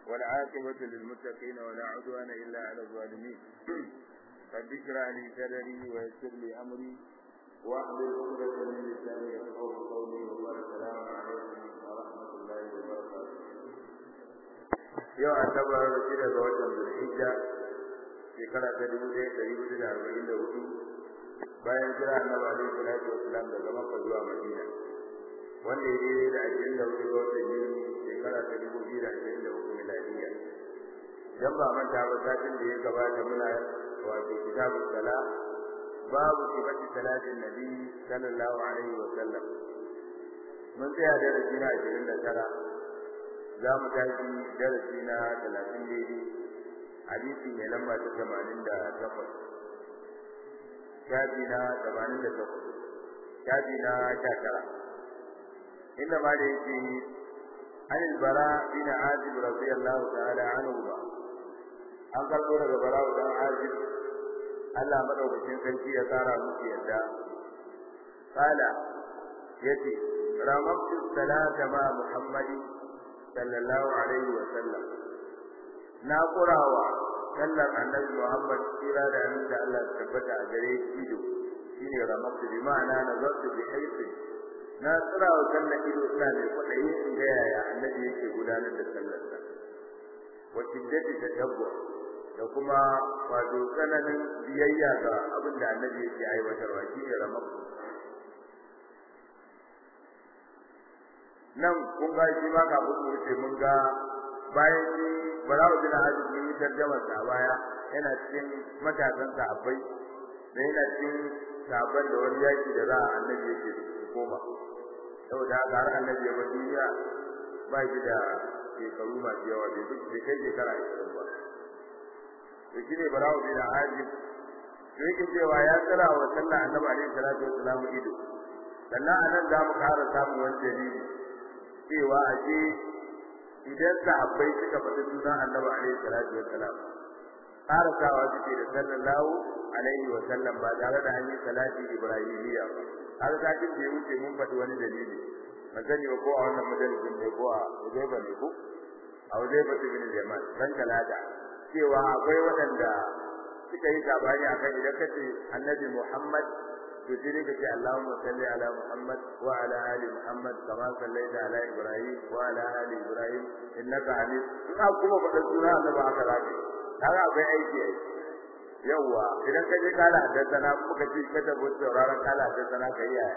والعاقبة للمتقين ولا عدوان إلا على الظالمين. رب اشرح لي صدري ويسر لي أمري واحلل عقدة من لساني يفقهوا قولي والسلام عليكم ورحمة الله وبركاته. يوم أعتبر رشيد زوجة بالحجة shekara ta 1444 bayan jira annabi alaihi salatu wassalam daga Makka zuwa Madina wanda ya yi da 24 ga watan Yuni shekara ta 2023 miladiya. Dan ba manta ba satin da ya gabata muna wato kitabul sala babu sifati salatin nabi sallallahu alaihi wasallam mun tsaya darasi na 29 za mu tashi darasi na 30 daidai hadisi mai lamba ta 88 shafi na 88 shafi na 19 inda ma da yake an albara bin azib radiyallahu ta'ala anhu ba an karbo daga bara da azib Allah madaukakin sarki ya tsara musu yadda kala yace ramabtu salata ma muhammadi sallallahu alaihi wa sallam na kurawa sallar annabi Muhammad kira da annabi Allah tabbata a gare shi ido shine ramatu bi ma'ana nazartu bi haythi na kurawa sallar ido ina da kudai in ga yaya annabi yake gudanar da sallar sa wa shiddati tatabbu da kuma wato tsananin biyayya ga abin da annabi yake aiwatarwa shine ramatu nan kun ga shi ma ka wuce mun ga bayan shi Barawo bin Azib ne tarjumar sa baya yana cikin matasan sahabbai da yana cikin sahabban da wani yaki da za a annabi yake koma saboda har annabi ya bar duniya ba shi da shekaru masu yawa bai kai shekara 20 ba to shine Barawo bin Azib yake cewa ya tsara wa sallah annabi alaihi salatu wassalam ido sannan anan za mu ƙara samun wani dalili cewa aje idan sahabbai suka faɗi sunan annabi alaihi salatu wassalam karatawa suke da sallallahu alaihi wasallam ba tare da hanyar salati ibrahimiyya har sakin da ya wuce mun faɗi wani dalili magani ko a wannan majalisin ne ko a Uzaiba ne ko a Uzaiba bin Yaman ran talata cewa akwai waɗanda suka yi sabani akan idan kace annabi Muhammad to sai ka ce Allahumma salli ala Muhammad wa ala ali Muhammad kama sallaita ala Ibrahim wa ala ali Ibrahim innaka Hamid ina kuma faɗa suna annabi haka zaka kaga akwai aiki yawa idan ka je kala haddana muka ce ka tabbata sauraron kala haddana kai ya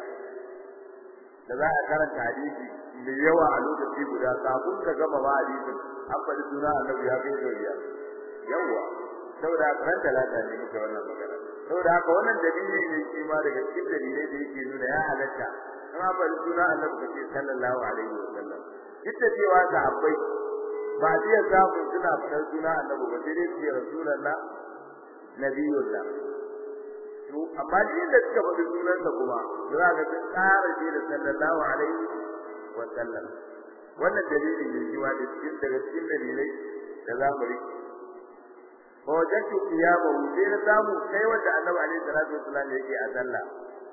da za a karanta hadisi da yawa a lokaci guda kafin ka gama ba hadisin an faɗi suna annabi ya kai doriya yawa saboda karanta lata ne muke wannan magana saboda haka wannan dalili ne shi ma daga cikin dalilai da yake nuna ya halatta kuma ba suna annabi kace sallallahu alaihi wasallam ita cewa sahabbai ba zai samu suna fadar suna annabi ba sai dai rasulullah nabiyullah to amma din da suka faɗi sunansa kuma za ka sun ƙara shi da sallallahu alaihi wasallam wannan dalili ne shi ma da cikin daga cikin dalilai da za mu rike wajatu qiyamu sai na samu kai wanda annabi alaihi salatu wasallam yake a sallah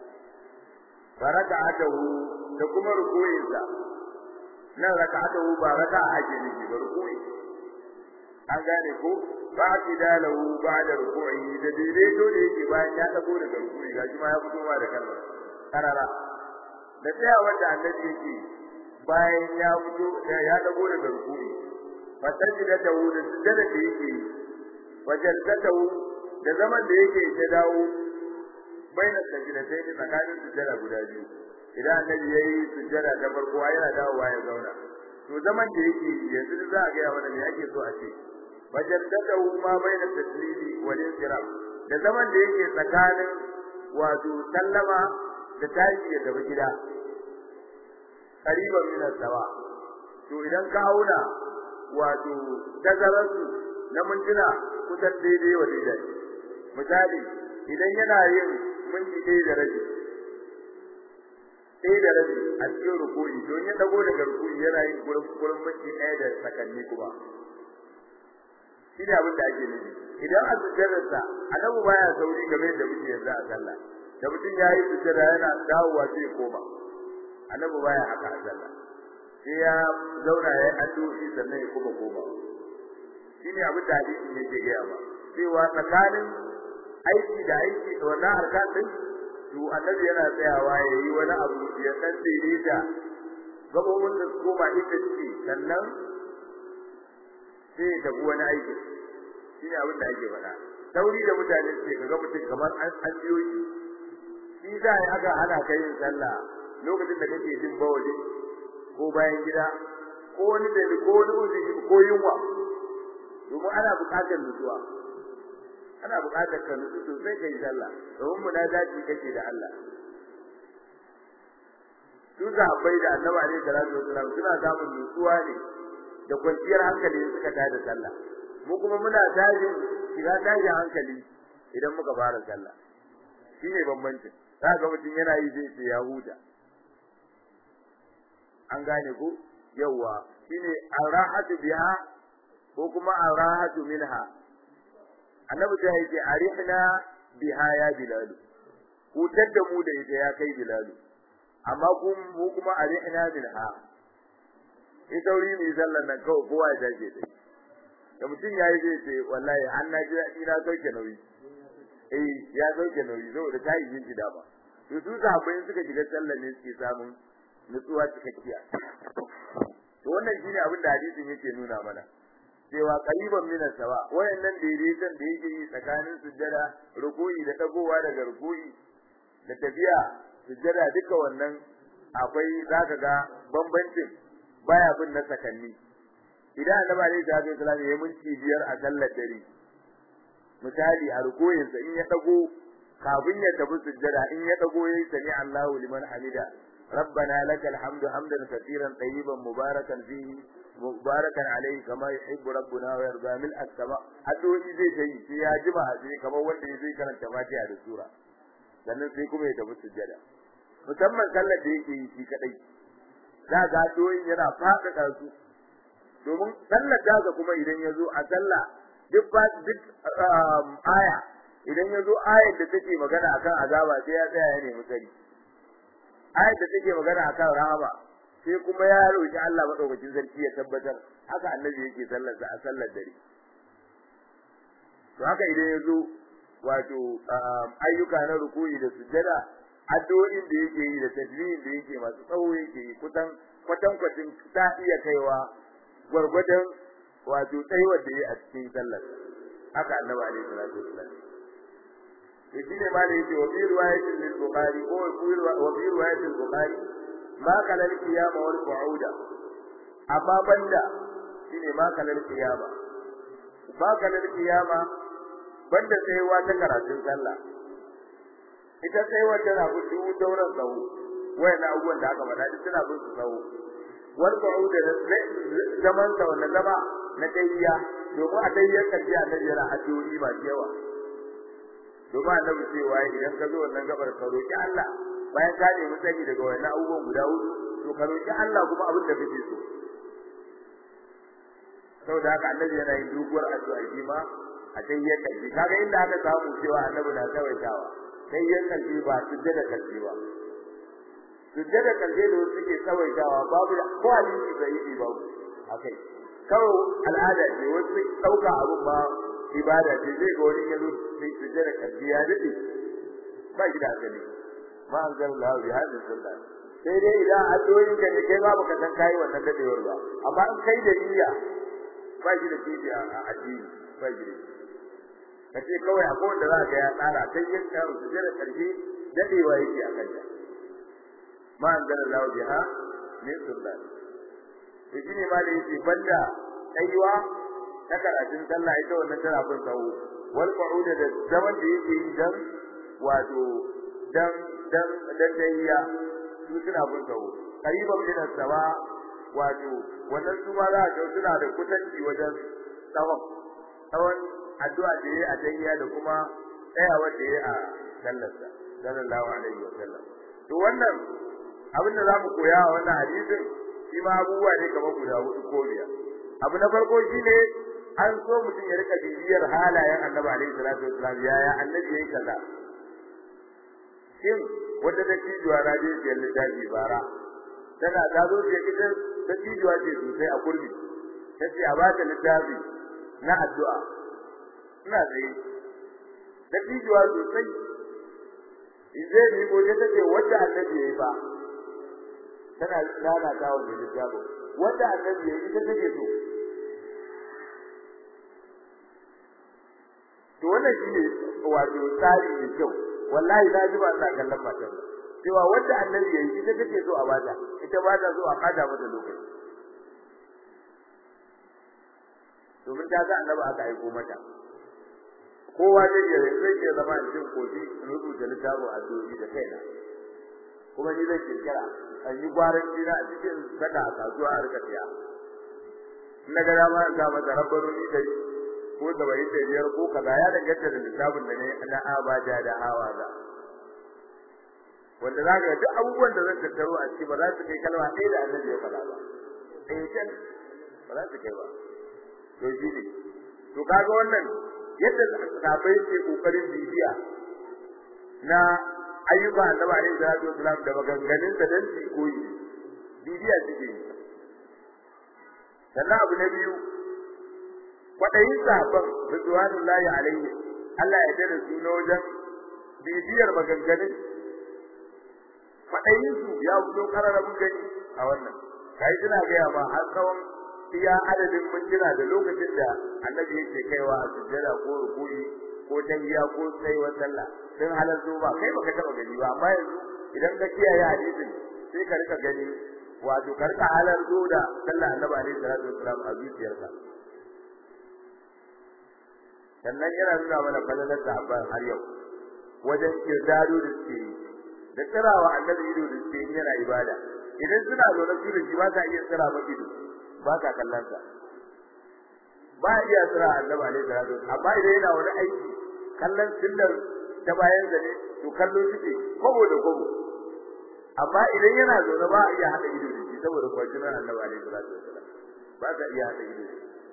baraka'atuhu da kuma ruku'insa nan raka'atuhu ba raka'a ake nufi ba ruku'i an gane ko ba kidalahu ba'da ruku'i da daidai dole yake bayan ya dago daga ruku'i gashi ma ya fito ma da kalmar karara da tsaya wanda annabi yake bayan ya fito ya dago daga ruku'i fa tajida da sujada da yake wajaltatahu da zaman da yake ta dawo bainar sajdatai da tsakanin sujjada guda biyu idan annabi yayi sujjada ta farko yana dawowa ya zauna to zaman da yake yanzu za a ga ya wanda me yake so a ce wajaltatahu ma bainar taslimi wal insiram da zaman da yake tsakanin wato sallama da tashi da gaba gida qariban min as-sawa to idan ka auna wato tazararsu na mintuna kusan daidai wa daidai misali idan yana yin minti ɗaya da rabi a cikin rukuni don ya dago daga rukuni yana yin gurin minti ɗaya da sakanni kuma shi ne abin da ake nufi idan a sujjadarsa annabi baya sauri game da muke yanzu a sallah da mutum ya yi sujjada yana dawowa sai ya koma annabi baya haka a sallah sai ya zauna ya addu'i sannan ya kuma koma shine abin da hadisi yake gaya ba cewa tsakanin aiki da aiki da wannan arkan din to annabi yana tsayawa yayi wani abu ya dan daidaita gabobin da su koma ita ce sannan sai da wani aiki shine abin da ake faɗa sauri da mutane ce kaga mutum kamar an biyo shi da ya aka hana kai yin sallah lokacin da kake jin bawali ko bayan gida ko wani da ko wani uzi ko yunwa domin ana buƙatar nutsuwa ana buƙatar ka nutsu sosai kai sallah domin munajati kake da Allah su bai da Annabi alaihi salatu wasallam suna samun nutsuwa ne da kwanciyar hankali suka tada sallah mu kuma muna tajin shiga tajin hankali idan muka fara sallah shine bambancin kaga mutum yana yi zai ce ya huta an gane ku yawa shine arahatu biha ko kuma arahatu minha annabi ta yake arihna biha ya bilal hutar da mu da ita ya kai bilal amma mu kuma arihna minha in sauri ne sallan nan kawai kowa ya dace dai da mutum yayi zai ce wallahi an na ji ina sauke nauyi ya sauke nauyi saboda ta yi jin da ba to su sahabbai suka shiga sallan ne suke samun nutsuwa cikakkiya to wannan shine abin da hadisin yake nuna mana cewa qariban min sawa wayannan daidaitan da yake yi tsakanin sujjada ruku'i da dagowa daga ruku'i da tafiya sujjada duka wannan akwai zaka ga bambancin baya bin na sakanni idan annabi alaihi salatu wasallam ya minti biyar a sallar dare misali a ruku'insa in ya dago kafin ya tafi sujjada in ya dago yayi sami Allahu liman hamida ربنا لك الحمد حمدا كثيرا طيبا مباركا فيه مباركا عليه كما يحب ربنا ويرضى من السماء addu'o'i zai tayi sai ya jima sai kamar wanda zai karanta Fatiha da sura sannan sai kuma ya tafi sujjada musamman sallar da yake yi shi kadai za ga addu'o'in yana fada su domin sallar da kuma idan yazo a sallah duk aya idan yazo ayar da take magana akan azaba sai ya tsaya ya nemi tsari ayat da take magana akan rahama sai kuma ya roki Allah madaukakin sarki ya tabbatar haka annabi yake sallar da a sallar dare to haka idan yazo wato ayyuka na ruku'i da sujjada addu'o'in da yake yi da tasbihin da yake masu tsawo yake yi kwatin ta iya kaiwa gurgurdan wato tsayuwar da yake a cikin sallar haka annabi alaihi salatu wasallam shine ma da yake wa bi riwayatin lil bukhari ko wa bi riwayatil bukhari ma kana al qiyama wal qu'uda amma banda shine ma kana al qiyama ba kana al qiyama banda tsayuwa ta karatun sallah ita tsayuwa tana gudu dauran tsawo wayan abubuwan da aka faɗa duk tana gudu tsawo wal qu'uda zaman sa wannan zama na tayyiya domin a tayyar kace annabi yana addu'o'i ba yawa domin annabi cewa idan ka zo wannan gabar ka roki Allah bayan ka nemi sani daga wannan abubuwan guda hudu to ka roki Allah kuma abin da kake so saboda haka annabi yana yin duguwar addu'a shi ma a tayyar kace kaga inda aka samu cewa annabi na tsawaitawa tayyar kace ba sujjada kace ba sujjada kace da suke tsawaitawa babu ko hadisi bai yi babu akai kawai al'ada ce wasu dauka abun ba ibada ce zai ga wani yazo sai sujjada kace ya dade ba shi da asali ma anzalallahu bi hadhihi sunna sai dai idan addu'o'in ka ne kai babu ka san kai wannan dadewar ba amma in kai da niyya ba shi da kifi a addini ba shi kace kawai akwai wanda za ka ya tsara sai yin ka sujjada karshe dadewa yake a kanta ma anzalallahu biha min sunna to shine ma da yake banda aiwa ta karatun sallah ita wannan tana bin tsawo wal qu'uda da zaman da yake yi dan wato dan dayya su suna bin tsawo qariban min as-sawa wato wannan su ma za ka suna da kusanci wajen tsawon addu'a da yayi a dayya da kuma tsayawar da yayi a sallarsa sallallahu alaihi wasallam to wannan abin da zamu koya a wannan hadisin shi ma abubuwa ne kamar guda hudu ko biyar abu na farko shine an so mutum ya rika bibiyar halayen Annabi alaihi salatu wasallam yaya Annabi yayi kaza shin wanda da cijuwa na je da littafi bara tana ta zo ce ita da cijuwa ce sosai a kurmi tace a bata littafi na addu'a ina tsaye da tijuwa sosai izai ni goje take wanda annabi yayi ba tana nana ta wa da jabo wanda annabi yayi ita take to wannan shine wato tsari ne kyau wallahi da ji ba ina kallon matan cewa wanda annabi yayi ita take so a bata ita ba ta so a kada mata lokaci domin ta ga annabi aka aiko mata kowa zai zama cikin koji rubuta littafin addu'o'i da kaina kuma ni zai kirkira an yi gwaran dina a cikin saka a kasuwa a rika tiya na ga dama ga mata rabbaruni dai ko da bai da biyar ko kaza ya danganta da littafin da ne na abada da hawaza wanda zaka duk abubuwan da zan tattaro a ciki ba za su kai kalma ɗaya da annabi ya faɗa ba can ba za su kai ba to shi ne to kaga wannan yadda sahabbai ke kokarin bibiya na ayyuka annabi alaihi salatu wasallam da maganganun da dan su koyi bibiya suke yi sannan abu na biyu kwadayin sahabban ridwanullahi alaihi Allah ya dade su na wajen bibiyar maganganun kwadayin su ya fito kararrabun gani a wannan kai tana ga ma har tsawon iya adadin mintuna da lokacin da annabi yake kaiwa a sujjada ko ruku'i ko tahiyya ko tsayuwar sallah dan halarto ba kai baka taba gani ba amma yanzu idan ka kiyaye hadisin sai ka rika gani wato ka rika halarto da sallah annabi alaihi salatu wasallam a zuciyarka sannan yana nuna mana falalar da abban har yau wajen kirdado da suke da tsirawa annabi ido da suke yana ibada idan suna zaune su da shi ba ta iya tsira ba ido ba ka kallon sa ba iya tsira annabi alaihi salatu amma idan yana wani aiki kallon sunnar ta bayan da ne to kallo suke kobo da kobo amma idan yana zaune ba iya hada ido da shi saboda kwajinan annabi alaihi salatu ba ka iya hada ido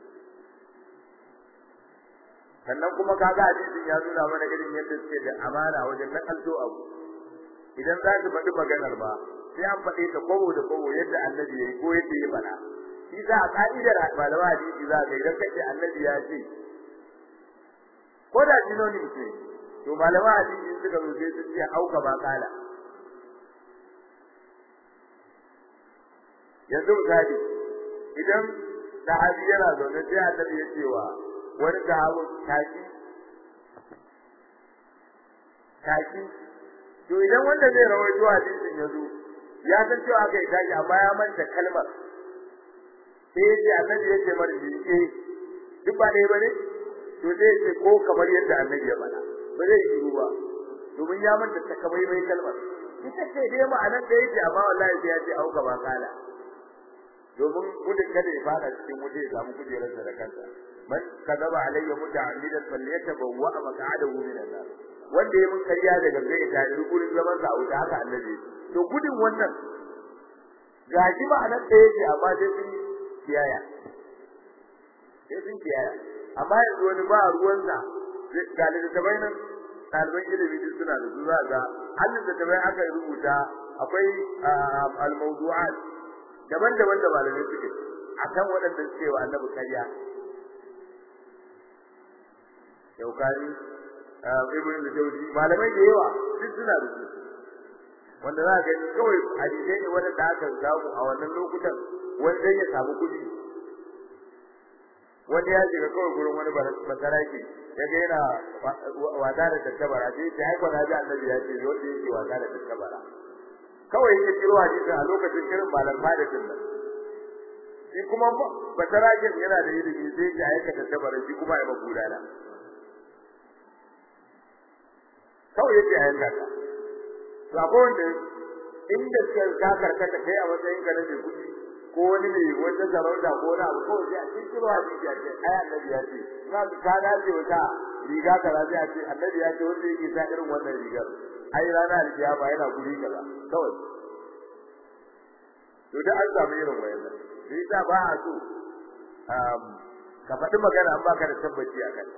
sannan kuma kaga hadisin ya nuna mana irin yadda suke da amana wajen nakalto abu idan za ka faɗi maganar ba sai an faɗe ta kobo da kobo yadda annabi yayi ko yadda ya faɗa shi za a ka'idar malama hadisi za ka idan kace annabi ya ce ko da jinoni ce to malama hadisi suka zo sai su ce auka ba kala yanzu misali idan sahabi yana zaune sai annabi ya ce wa wani sahabi taki to idan wanda zai rawaito hadisin yazo ya san cewa aka yi taki amma ya manta kalmar sai ya annabi yake marji duk ba dai bane to zai ce ko kamar yadda annabi ya faɗa ba zai yi ba domin ya manta ta kamar mai kalmar ita ce dai ma'anar da yake amma wallahi sai ya ce auka ba kala domin gudun kada ya fada cikin wuce ya samu kujerar da kansa man kadaba alayya muta'ammidan falyatabawwa maq'adahu min an-nar wanda ya mun kariya daga gare da gurin zaman sa a wuta haka annabi to gudun wannan gaji ba anan da yake amma sai sun kiyaya amma yanzu wani ba ruwan sa ga da tabainan ɗaliban ilimi duk suna da zuwa ga Allah da tabai aka rubuta akwai al-mawdu'at daban-daban da malamai suke akan waɗanda suke wa annabi kariya yaukari ibn al-jawzi malamai da yawa duk suna da su wanda za ka ga kawai hadisi ne wanda da aka samu a wannan lokutan wanda ya samu kudi wanda ya shiga kawai gurin wani basaraki yaga yana wada da tattabara sai ya aika da annabi ya ce wanda yake wada da tattabara kawai yake kiro hadisi a lokacin kirin malam malikin nan shi kuma basarakin yana da ilimi sai ya aika tattabara shi kuma ya magudana kawai yake ayyuka ka to akwai wanda inda ka karkata kai a matsayin ka na mai kudi ko wani ne wanda zarauta ko wani abu kawai sai a cikin ruwa ne ya ce ai annabi ya ce na ka dace wata riga kaza sai a ce annabi ya ce wanda yake sa irin wannan rigar ai rana alkiyama yana guri kaza kawai to da an samu irin wayannan sai da ba a so ka faɗi magana an baka da tabbaci a kai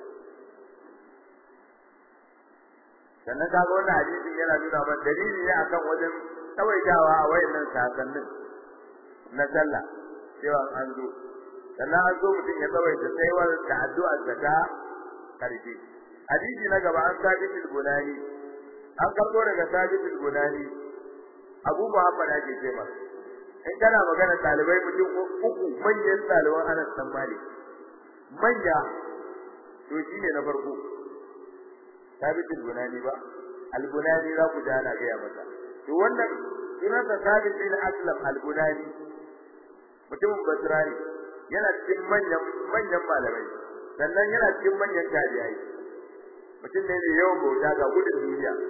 sannan kaga wannan hadisin yana nuna mana dalili ne akan wajen tsawaitawa a wayannan sakannin na sallah cewa an zo sannan an zo mutum ya tsawaita tsayuwar da addu'ar zakka karfi hadisi na gaba an sabit al-bunani an karbo daga sabit al-bunani Abu Muhammad ake ce masa in kana magana talibai mutum uku manyan taliban Anas bin Malik manya to shine na farko sabit al-bunani ba al-bunani za ku jana ga ya masa to wannan sunan sa sabit bin Aslam al-bunani mutumin Basra ne yana cikin manyan malamai sannan yana cikin manyan tabi'ai mutum ne da yawan bauta ga gudun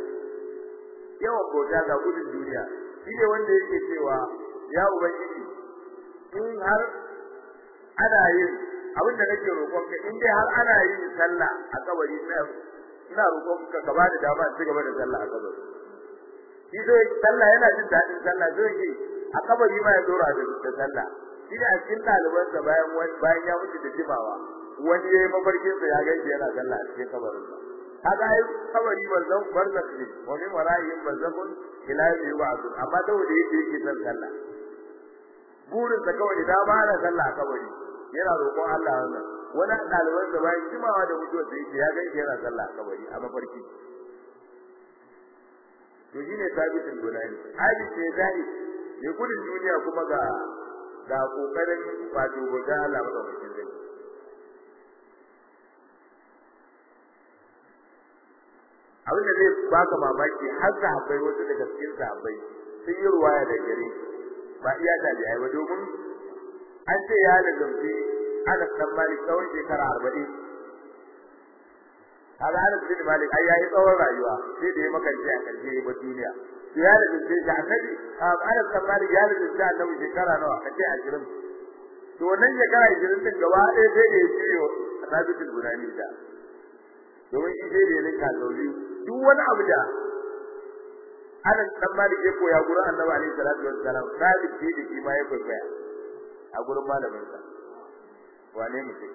duniya shi ne wanda yake cewa ya ubangiji in har ana yin abin da nake roƙon ka in dai har ana yin sallah a kabari ina roƙon ka ka bada dama ci gaba da sallah a kabari shi zai sallah yana jin daɗin sallah zai yi a kabari ma ya dora da sallah shi da a cikin ɗalibansa bayan ya mutu da jimawa wani yayi mafarkin sa ya gaishe yana sallah a cikin kabarin sa kaga ai kabari barzakh ne wa min wara'ihim barzakhun ila yawmi yub'athun amma saboda yake son sallah burin sa kawai da ba na sallah a kabari yana roƙon Allah wannan wani ɗaliban sa bayan jimawa da mutuwa da yake ya gaishe yana sallah a kabari a mafarki to shine sabitin gunani hadisi ne zai ne gudun duniya kuma ga kokarin wato ga Allah madaukakin zai abin da zai baka mamaki har sahabbai wasu daga cikin sahabbai sun yi ruwaya da gare ba iya da ai ba domin an ce ya da gamsi Anas bin Malik tsawon shekara 40 kaga Anas bin Malik ai yayi tsawon rayuwa sai da ya makance a karshe ba duniya to ya da gamsi da annabi Anas bin Malik ya da gamsi annabi shekara nawa kace 20 to wannan shekara 20 din gaba ɗaya sai da ya ciyo Sabitul Bunani da domin shi dai ne ka zauri duk wani abu da Anas dan Malik ya koya gurin Annabi alaihi salatu wassalam sabit ce da shi ma ya koya a gurin malamin sa wane mutum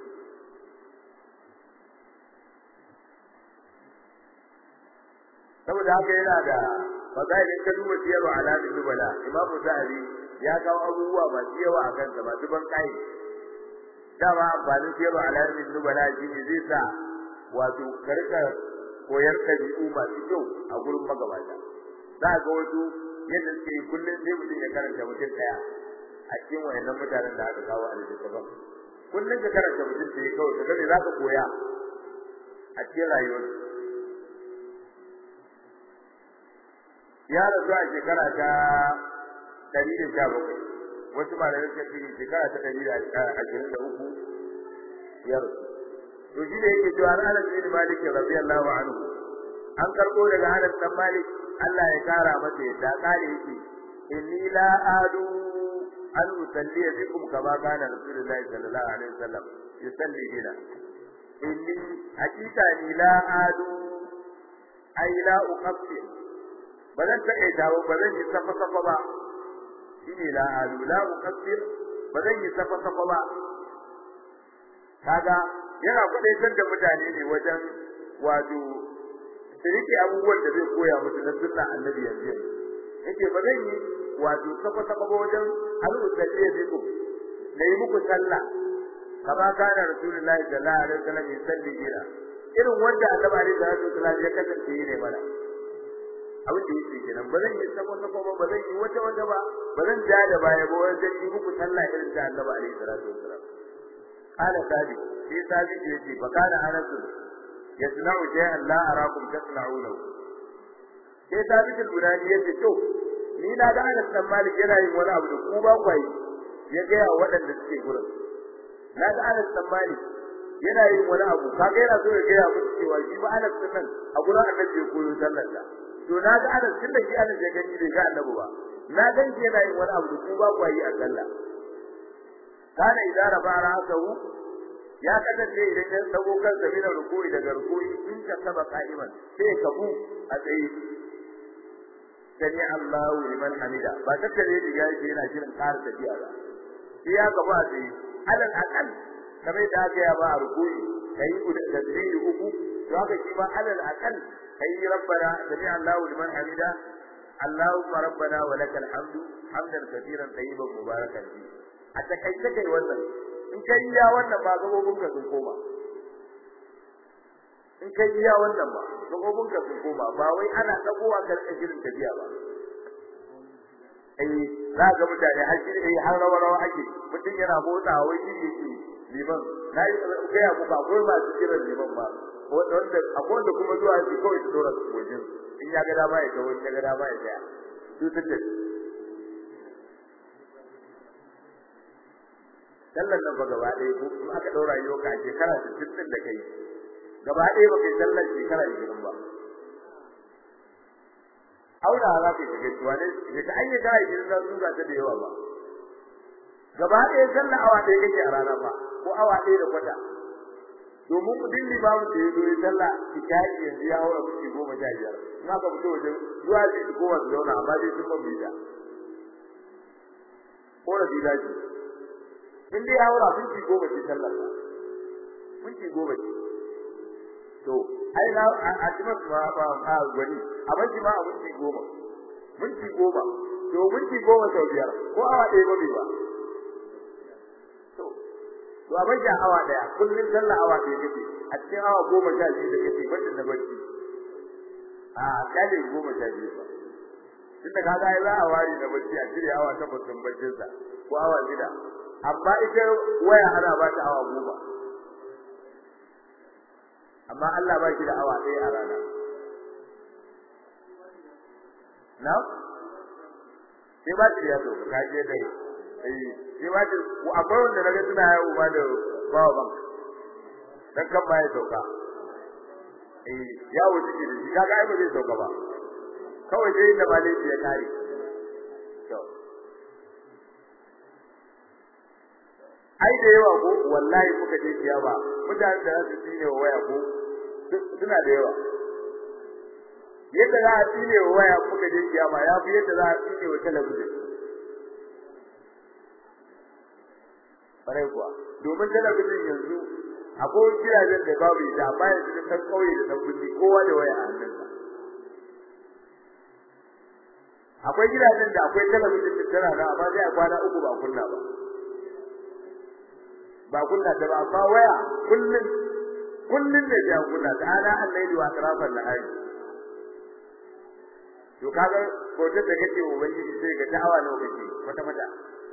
saboda haka yana da fadailin kaduwa tiyar alamin dubala Imam Zahabi ya kawo abubuwa masu yawa akan sa masu ban kai dama amfanin tiyar alamin dubala shi ne zai sa wato karka koyar tabi'u masu kyau a gurin magabata za ga wasu yadda suke kullun sai mutum ya karanta mutum daya a cikin wayannan mutanen da aka kawo a littafin kullun ka karanta mutum sai kawai kaga me zaka koya a cikin rayuwar ya rasu a shekara ta 117 wasu malamai suka ce shekara ta 123 ya rasu to shi ne yake cewa Anas bin Malik radiyallahu anhu an karbo daga Anas bin Malik Allah ya kara masa yadda kare yake inni la adu an usalli bikum kama kana rasulullahi sallallahu alaihi wasallam yusalli bina inni hakika ni la adu ay la uqaffi bazan take dawo bazan yi safa ba shine la adu la uqaffi bazan yi safa ba kaga yana kudaitar da mutane ne wajen wato shiriki abubuwan da zai koya musu na sunna annabi yanzu yake ba zan yi wato safa ba wajen al-usalli biku da yi muku sallah kama kana rasulullahi sallallahu alaihi wasallam yusalli bina irin wanda annabi alaihi salatu wasallam ya kasance ne mana abin da yake kenan ba zan yi safa ba zan yi wata ba ba zan ja da baya ba wajen yi muku sallah irin da annabi alaihi salatu wasallam قال ثابت في ثابت يجي فقال أنس يصنع شيئا لا أراكم تصنعونه في ثابت البناني يجي شوف ni na ga Anas dan Malik yana yin wani abu da ku ba ku yi ya ga waɗanda suke gurin na ga Anas dan Malik yana yin wani abu kaga yana so ya ga muku cewa shi ba Anas din nan a gurin Annabi ya koyo sallar da to na ga Anas tunda shi Anas ya gani bai ga Annabi ba na ga shi yana yin wani abu da ku ba ku yi a sallah kana idan rafa ra'sahu ya kasance idan ya dago kansa mina ruku'i daga ruku'i in ka saba qa'iman sai ka bu a tsaye sani Allahu liman hamida ba ta tare da gaji yana shirin ƙara tafiya ba sai ya gaba a tsaye alal aqal kamar da aka ya ba a ruku'i kai da tasbihi uku to haka shi ma alal aqal kai rabbana sami Allahu liman hamida Allahumma rabbana wa lakal hamdu hamdan katiran tayyiban mubarakan fi a takaice kai wannan in kai iya wannan ba gabobin ka sun koma in kai iya wannan ba gabobin ka sun koma ba wai ana dagowa ka rika shirin tafiya ba za ga mutane har shi har rawa ake mutum yana motsa wai shi yake liman nayi kai abu ba ko ba su kira liman ba wanda akwai wanda kuma zuwa shi kawai su dora su wajen in ya ga dama ya ga wani ya ga dama ya tsaya su tace sallan nan ba gaba ɗaya ko kuma aka daura yau ka shekara 60 da kai gaba ɗaya ba kai sallar shekara 20 ba aura za ka shiga tuwa ne da ayyuka idan za su ga ta da yawa ba gaba ɗaya sallar awa ɗaya kake a rana ba ko awa ɗaya da kwata domin kudin limamin da ya zo ya sallah hikayi yanzu ya haura kuɗi 15 in aka fito wajen zuwa ji ko wasu zauna amma dai sun ban bida ko da bidaji in dai haura minti 10 ce sallar ba minti 10 ce to ai na a cikin ba a gwani a banki ma a minti 10 minti 10 to minti 10 sau biyar ko awa ɗaya ba ba to a banki awa ɗaya kullun sallah awa ɗaya kake a cikin awa 12 da kake bacin da bacci a kaje 12 ba tunda kaga ai za a wari da bacci a cire awa 8 din baccin sa ko awa 6 amma ita waya ana ba ta awa 10 amma Allah ba shi da awa ɗaya a rana na sai ba shi ya zo ka je dai sai ba shi akwai wanda naga suna yawo ba da bawa bank dan kan ba ya sauka yawo take da shi kaga ai ba zai sauka ba kawai dai da malai ya kare to ai da yawa ko wallahi muka je kiyama mutane da su tsine wa waya ko suna da yawa yadda za a tsine wa waya muka je kiyama ya fi yadda za a tsine wa talabijin bare kuwa domin talabijin yanzu akwai gidajen da babu ita amma yanzu da san kauye da tabbiji kowa da waya a hannunsa akwai gidajen da akwai talabijin da tana da amma sai a kwana 3 ba kunna ba kunna ta ba amma waya kullun ne da kunna ta ana al-layli wa atrafan nahari to kaga ko da kake ubangiji sai ga da'awa ne kake mata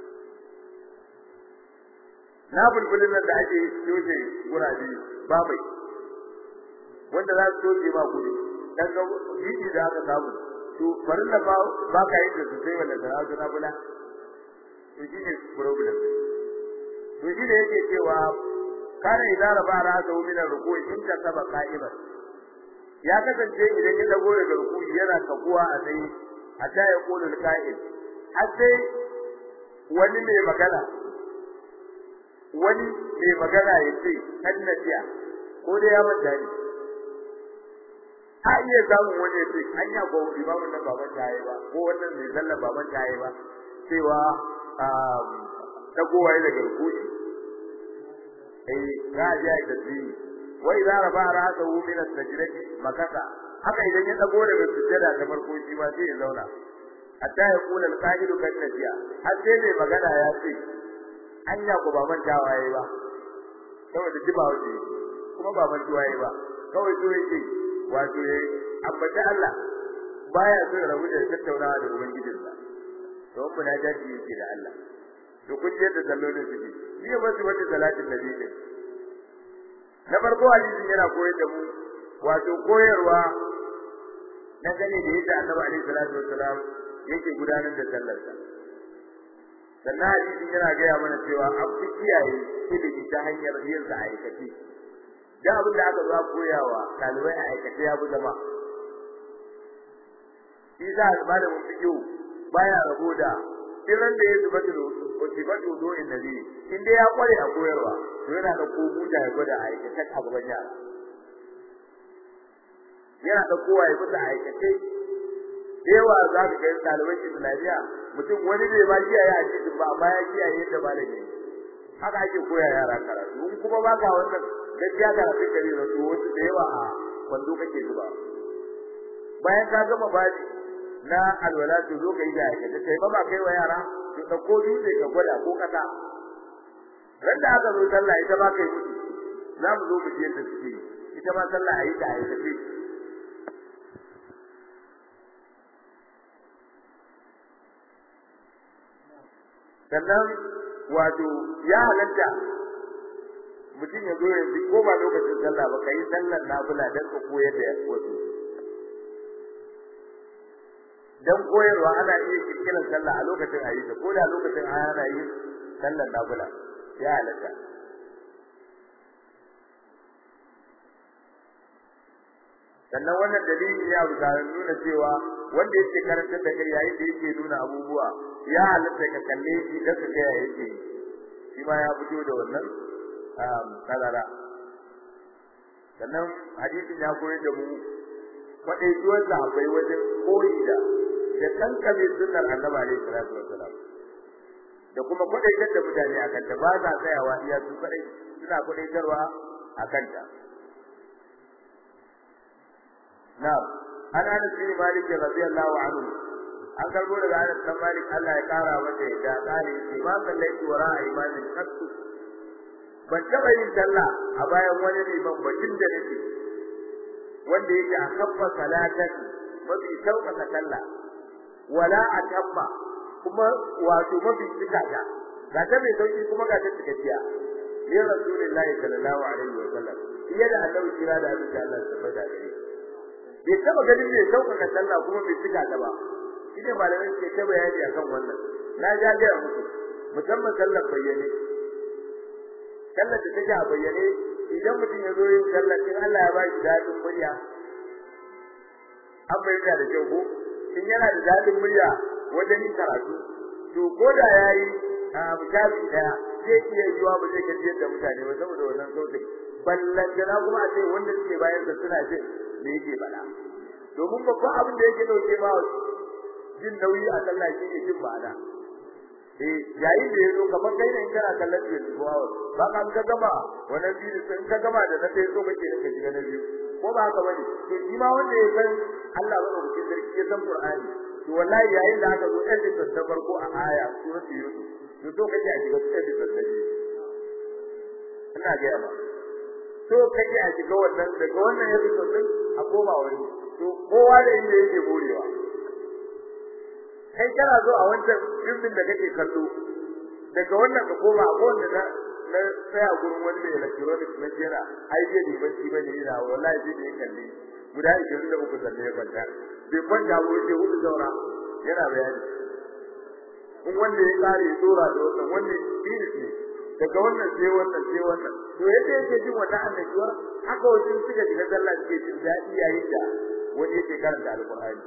na bulbulin nan da ake yoje gurabi ba mai wanda za su doje ba gudu dan ga bidi da aka samu to farin da ba ka yi da su sai wanda da na bula to shi ne problem to shi ne yake cewa kana idara ba ra'sa min ar-ruku'i in ta saba qa'iman ya kasance idan ya dago daga ruku'i yana kaguwa a sai hatta ya kula al-qa'id har sai wani mai magana yace annabiya ko da ya manta ni a iya samun wani yace anya ko imamun nan baban tayi ba ko wannan mai sallan baban tayi ba cewa dagowa daga ruku'i raja da dini wa idza rafa ra'sahu min as-sajdati makasa haka idan ya dago daga sujjada ta farko shi ma sai ya zauna hatta ya kula al-qa'idu kan nabiya har sai mai magana ya ce anya ko ba man tawaye ba saboda jiba wace kuma ba man tawaye ba kawai to yake wato ambata Allah baya so rabu da tattaunawa da ubangijinsa don munajati yake da Allah to kun je da sallolin su ne ba su wata salatin nabi ne na farko hadisin yana koyar da mu wato koyarwa na gane da yadda Annabi alaihi salatu wassalam yake gudanar da sallarsa sannan hadisin yana ga mana cewa an fi kiyaye ilimi ta hanyar yin sa aikace da abin da aka zo koyawa dalibai a aikace ya bu zama isa malamin fiqh baya rabo da irin da ya zuba da wasifatu do'in nabi inda ya kware a koyarwa to yana da kobuta ya gwada aikace a gaban yara yana da kowa ya fita aikace yawa za ka ga dalibai Islamiyya mutum wani bai ba kiyaye a cikin ba amma ya kiyaye yadda malami haka ake koya yara karatu in kuma baka wannan gaskiya karatu kare da su wasu da yawa a wando kake zuba bayan ka gama bani na alwala to zo kai da aikace sai ba kai wa yara to dauko dutse ka gwada ko kasa ran da aka zo sallah ita ba kai mutu za mu zo mu je da suke ita ma sallah ayi ta ayi tafi sannan wato ya halatta mutum ya zo yanzu ko ba lokacin sallah ba kai sallar nafila dan ka koyar da wasu dan koyarwa ana iya kirkiran sallah a lokacin ayi ta ko da lokacin ana yin sallar nafila ya halatta sannan wannan dalili ya buga nuna cewa wanda yake karanta da kai yayin da yake nuna abubuwa ya halatta ka kalle shi da ka ga yake shi ma ya fito da wannan karara sannan hadisin ya koyar da mu kwadai duwan da akwai wajen koyi da kankame sunnar annabi alaihi salatu wassalam da kuma kwadai da mutane akan ta ba za tsayawa iya su kadai suna kwadaitarwa akan ta na'am ana da bin malik radiyallahu anhu an karbo daga Anas bin Malik Allah ya kara masa da tsari ba sallai wara imanin kasu ban taba yin sallah a bayan wani liman bakin da nake wanda yake a kabba salatan mafi sauƙaƙa sallah wala atabba kuma wato mafi cikata ga ta mai sauki kuma ga ta cikakkiya ya rasulullahi sallallahu alaihi wa sallam iya da annabi kira da abin da Allah subhanahu wa ta'ala bai taba ganin mai sauƙaƙa sallah kuma bai cikata ba shine malamin ke ta bayani akan wannan na ja ga muku musamman sallar bayyane sallar da take a bayyane idan mutum ya zo yin sallar in Allah ya ba shi dadin murya an bayyana da kyau ko in yana da dadin murya wajen yin karatu to ko da yayi mujabi daya zai iya yiwa ba zai gaji da mutane ba saboda wannan sautin ballan da kuma a ce wanda suke bayan sa suna jin me yake bada domin babban abin da yake dauke ba jin nauyi a sallah shi ne jin ma'ana yayin da yazo kamar kai ne in kana kallon shi zuwa ba ka gama wannan bidiyo sai ka gama da na sai so kake ka shiga na biyu ko ba haka bane to shi ma wanda ya san Allah ba da cikin sarki ya san Qur'ani to wallahi yayin da aka zo ɗan da farko a aya suratul yusuf to so kake a shiga cikin da sarki ina ga ba so kake a shiga wannan daga wannan ya fito din a koma wani to kowa da inda yake borewa kai kana zo a wancan filmin da kake kallo daga wannan ka koma a kowanne na sai a gurin wani da electronics na jera ai je ne bacci bane ina wallahi je ne kalli guda 23 sanne ya kwanta bai kwanta ba yake hudu zaura yana bayani kun wanda ya kare tsora da wannan wanda bilis ne daga wannan sai wannan sai wannan to yadda yake jin wannan annabiwa haka wajen suka ji Allah ke jin dadi yayin da wani yake karanta alqur'ani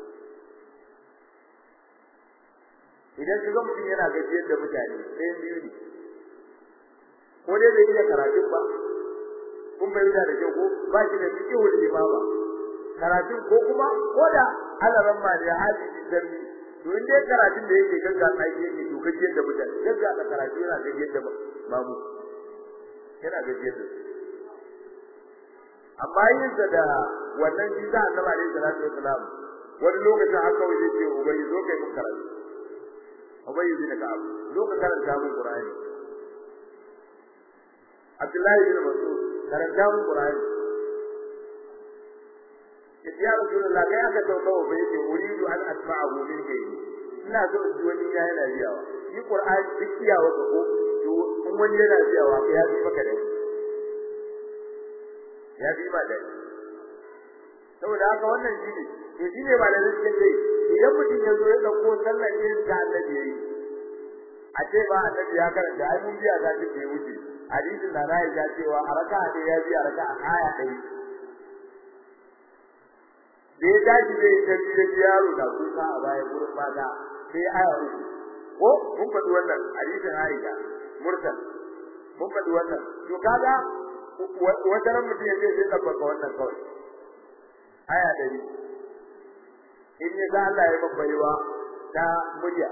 idan kaga mutum yana gajiyar da mutane sai biyu ne ko dai bai iya karatu ba kun bai da kyau ko ba shi da fiqhu da imama karatu ko kuma koda alaran ma da hadisi dalli to inda karatun da yake gaggawa aiki yake to gajiyar da mutane gaggawa karatu yana gajiyar da mamu yana gajiyar da amma yin da wannan jiza annabi alaihi salatu wasalam wani lokacin haka waje ce ubai zo kai mun karatu ubai bin ka'ab zo ka karanta mun qur'ani Abdullahi bin Mas'ud karanta mun qur'ani ya Rasulullah kai aka tauka ubai ce uridu an asma'ahu min gairi ina so in ji wani yana biyawa ni qur'ani duk iyawa ko to in wani yana biyawa kai ya bi maka da ya bi ma da saboda haka wannan shine to shine ba da zai ce idan mutum ya zo ya dauko sallar irin da Annabi yayi a ce ba Annabi ya karanta ai mun biya da shi ya wuce hadisin da na ya cewa a raka'a ne ya biya raka'a aya ɗaya da ya dace da ya ji yaro da kuka a baya gurin mata sai aya uku ko mun faɗi wannan hadisin Aisha mursal mun faɗi wannan to kaga wata ran mutum ya ce sai tabbata wannan kawai aya dari in ya ga Allah ya babbaiwa ta murya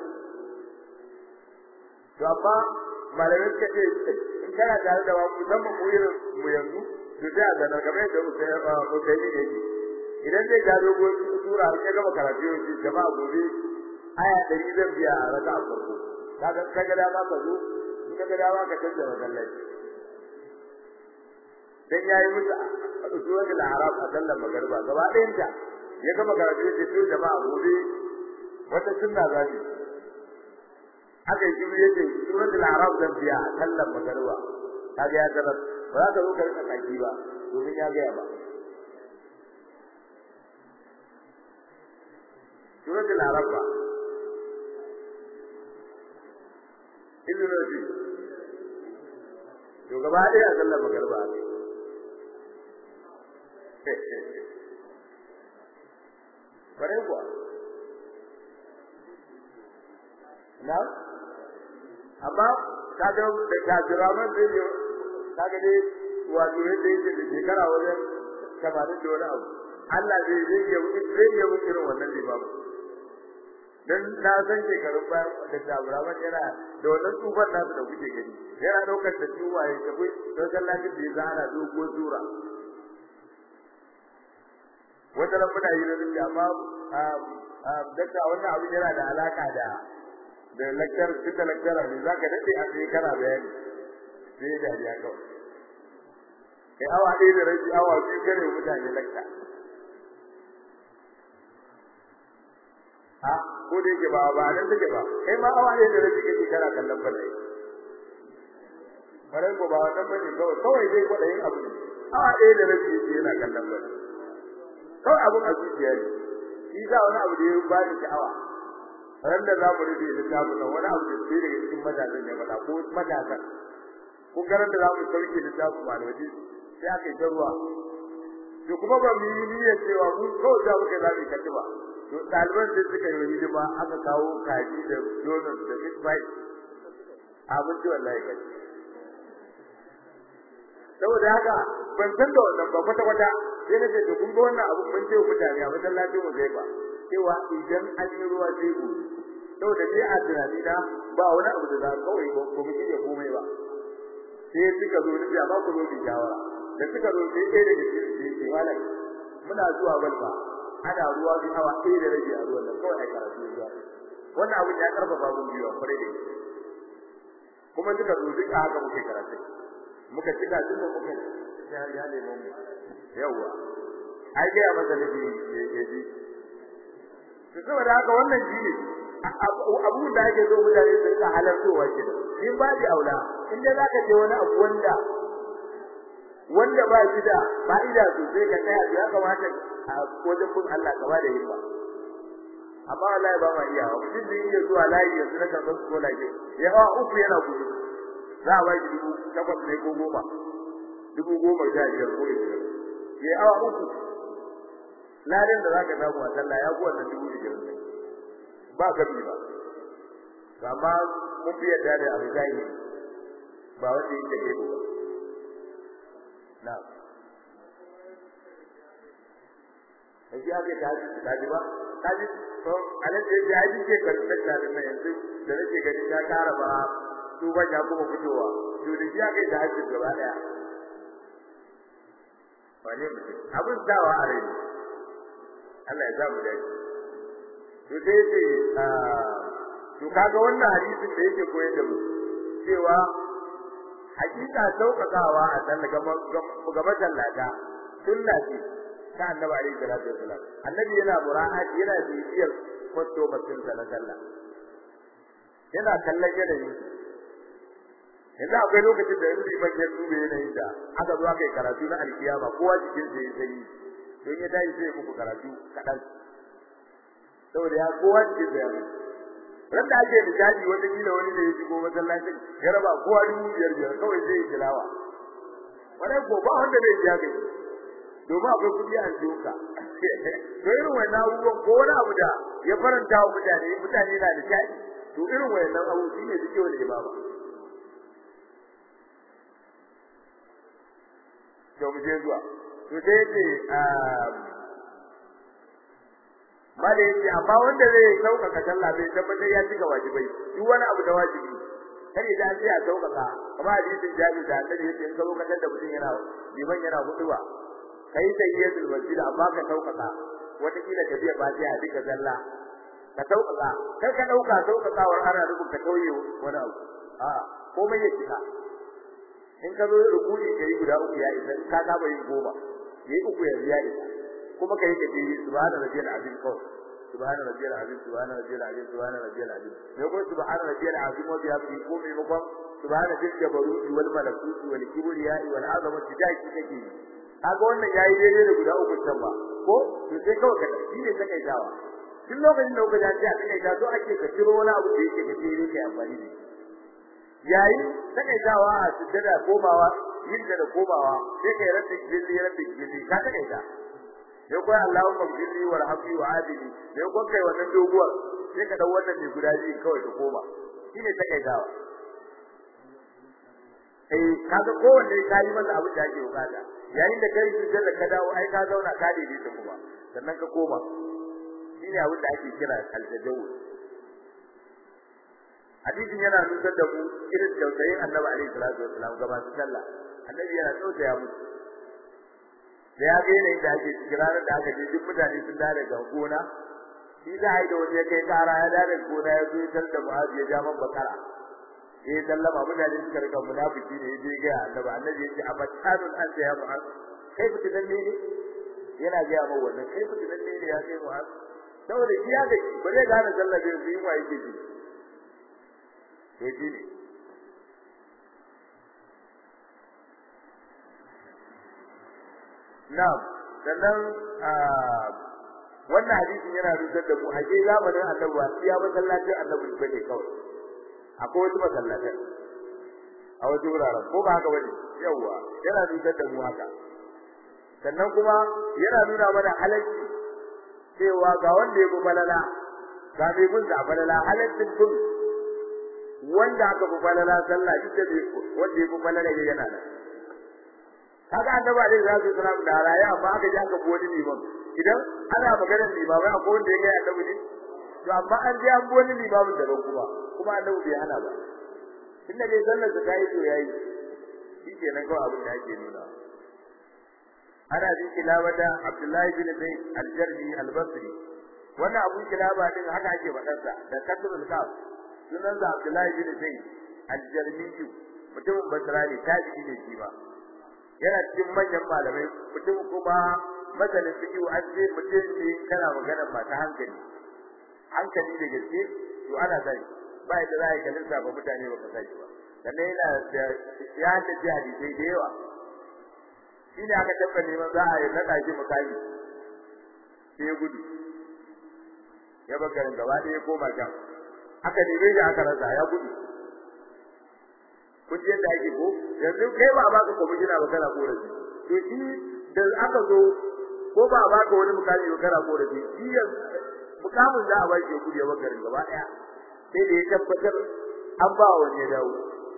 to amma malamin ka ce in kana tare da wa musamman mu irin mu yanzu to sai a ga game da mutane yake idan zai ga dogo sura har gaba karatu yau jama'a gobe aya dari zan biya a raka farko kaga da ma ka zo kaga dawa ka canza masallaci dan yayi musu suratul a'raf a sallar magriba gaba ɗayan ta ya gama karatu da su jama'a gobe wata sunna zabi aka yi jibi yace suratul a'raf zan biya a sallar magriba kaga ya tarar ba za ka zo ka rika kaki ba domin ya ga ba suratul a'raf ba ibnu rabi to gaba ɗaya a sallar magriba bare kuwa na amma kaga da kafiraman da yake kaga dai wato yadda yake da shekara wajen 80 da wani abu Allah zai yi irin wannan limamu dan na san shekarun bayan da kafiraman yana da wannan tufan nasu da kuke gani yana daukar da tuwa ya tafi don sallatin da ya zana dogo sura wata ran muna yi da amma dakta wannan abu yana da alaka da lecture duka lecture ne zaka dade a sai kana bayani sai da ya kawai kai awa ɗaya da rabi awa biyu kare mutane lecture ko da yake ba nan take ba kai ma awa ɗaya da rabi kake kana kallon balle bare ko ba wannan bane kawai dai kwadayin abu ne awa ɗaya da rabi yake yana kallon balle kawai abun a zuciya ne shi za wani abu da ya ba ni sha'awa ran da za mu rufe littafin nan wani abu da sai daga cikin matasan ya faɗa ko matasan ko garan da za mu sauke littafin malaji sai aka yi ruwa to kuma ba mu yi niyyar cewa mun kawai za mu kai za mu yi ba to ɗaliban da suka yi hidima aka kawo kaji da donut da meat pie abinci wallahi kai saboda haka ban san da wannan ba kwata sai na ce to kun ga wannan abu mun ce mutane a masallacin mu zai ba cewa idan an yi ruwa sai ku saboda ni a tunani na ba wani abu da za kawai ko mu kike komai ba sai suka zo ni ba ku zo ki shawara da suka zo sai ɗaya daga cikin sai malai muna zuwa balba ana ruwa bi hawa ɗaya da rage a ruwan nan kawai ai karatu ruwa wannan abu ya karfafa mun biyo kwarai da kuma suka zo duka haka muke karatu muka cika duka muka ya ne mu yawa ai ga masa da yaji to saboda haka wannan jini abu da yake zo mutane su rika halartowa ke in ba di aula in dai zaka je wani abu wanda ba shi da fa'ida sosai ka tsaya ya kamata a wajen kun Allah ka ba da himma amma wallahi ba ma iya wa mutum da yake zuwa layi yanzu na karɓar ko layi ya hawa uku yana gudu za a ba shi 8,000 ne ko 10,000 15,000 ko 20 ya hawa uku ladan da zaka samu a sallah ya kuwa da 20,000 ba gabi ba amma mun biya da alzai ba wanda yake da ba na sai ya ga kaji ba kaji to alaje ya ji ke karɓar da nan yanzu da nake gani ta kara ba su ba ya kuma fitowa to da ya ga da haji gaba daya wani mutum abin dawa a rai Allah ya sa mu dace to dai to kaga wannan hadisin da yake koyar da mu cewa hakika saukakawa a sallah ga masallata sunna ce ta annabi alaihi salatu wasallam annabi yana mura'ati yana bibiyar kwasto batun na sallah yana kallon yanayi yanzu akwai lokacin da yanzu ban ya dube yanayin da aka zo aka yi karatu na alkiyama kowa cikin sai sai don ya tayi sai muku karatu kadan saboda ya kowa cikin sai ran da ake misali wanda kila wani da ya shigo masallacin ya raba kowa 5,000 kawai zai yi tilawa wani ko ba wanda zai ji haka domin akwai kudi a jiyoka to irin wannan abubuwan ko wani abu da ya faranta wa mutane na da kai to irin wannan abu shine suke wani imama to mu je zuwa to dai ce mala yake amma wanda zai saukaka sallah bai tabbatar ya cika wajibai duk wani abu da wajibi kai da sai a saukaka kuma hadisin Jabir da Annabi yake in ka lokacin da mutum yana liman yana hutuba kai tayyiyatul masjid amma ka saukaka wata kila ka biya fatiha duka sallah ka saukaka kar ka dauka saukakawar ana rubun ka tauye wani abu a komai ya cika in ka zo rukuni kai guda uku ya isa ka saba yin goma yayi uku ya isa kuma kai ka yi subhana rabbiyal azim ko subhana rabbiyal azim subhana rabbiyal azim subhana rabbiyal azim ne ko subhana rabbiyal azim wa bihamdihi ko me mako subhana dil jabaruti wal malakuti wal kibriya wal azamati daki kake kaga wannan yayi daidai da guda uku can ba ko to sai kawai ka shi ne take dawa duk lokacin da kuka ji a take da so ake ka ciro wani abu da yake da tsere kai amfani da yayi take dawa a sujjada komawa yin da komawa sai kai rabbi gilli ka take da sai ko Allahumma gilli warhamni wa adili sai ko kai wannan doguwar sai ka dau wannan ne guda biyu kawai ka koma shine take dawa kaga kowanne kai masa abin da ake bukata yayin da kai sujjada ka dawo ai ka zauna ka daidaita kuma sannan ka koma shine abin da ake kira al-tajawuz hadisin yana nuna da mu irin tausayin Annabi alaihi salatu wassalam gaba da sallah Annabi yana tausaya musu da ya ga ne da ake kirarar da aka ji duk mutane sun dare ga gona shi da ai da wani kai kara ya dare gona ya zo tar da Mu'adh ya ja man bakara sallama mutane suka rika munafiki ne yaje ga Annabi yace abatanun anta ya Mu'adh kai fitinan ne yana ga mu wannan kai fitinan ne ya kai Mu'adh saboda shi ya ga bare ga da sallah bai yi wa yake ji yaji na'am sannan wannan hadisin yana rusar da mu a ke zamanin Annabi ya masallaci Annabi bane kawai akwai wasu masallatai a wasu wuraren ko ba haka bane yawa yana rusar da mu haka sannan kuma yana nuna mana halalci cewa ga wanda ya balala ga mai gun da balala halaccin kun wanda aka balala sallah duk da wanda ya balala yana nan kaga Annabi alaihi salatu wasallam da raya amma aka ji aka boni liman idan ana maganar limamai akwai wanda ya ga Annabi ne to amma an ji an boni limamin da kuma Annabi bai hana ba tunda dai sallar da kai to yayi shikenan kawai abin da yake nuna ana jin kilawata Abdullahi bin Zaid al-Jarmi al-Basri wannan abun kilaba din haka ake fadarsa da kasrul kaf sunan da Abdullahi bin Zaid al-Jarmi mutumin Basra ne tabi'i ne shi ba yana cikin manyan malamai mutum kuma masanin fiqh an ce mutum ne kana magana ba ta hankali da gaske to ana sai ba da zai kallon sa ba mutane ba ka sai ba dan yana da ya da jihadi sai da yawa shine aka tabbata neman za a yi nada shi mukami sai gudu ya bakarin gaba da ya koma can aka nime shi aka rasa ya gudu kun yadda ake ko yanzu kai ba baka komishina ba kana korafi to shi da aka zo ko ba baka wani mukami ba kana korafi shi mukamin da a ba shi kudi ya bakarin gaba daya sai da ya tabbatar an ba wani ya dawo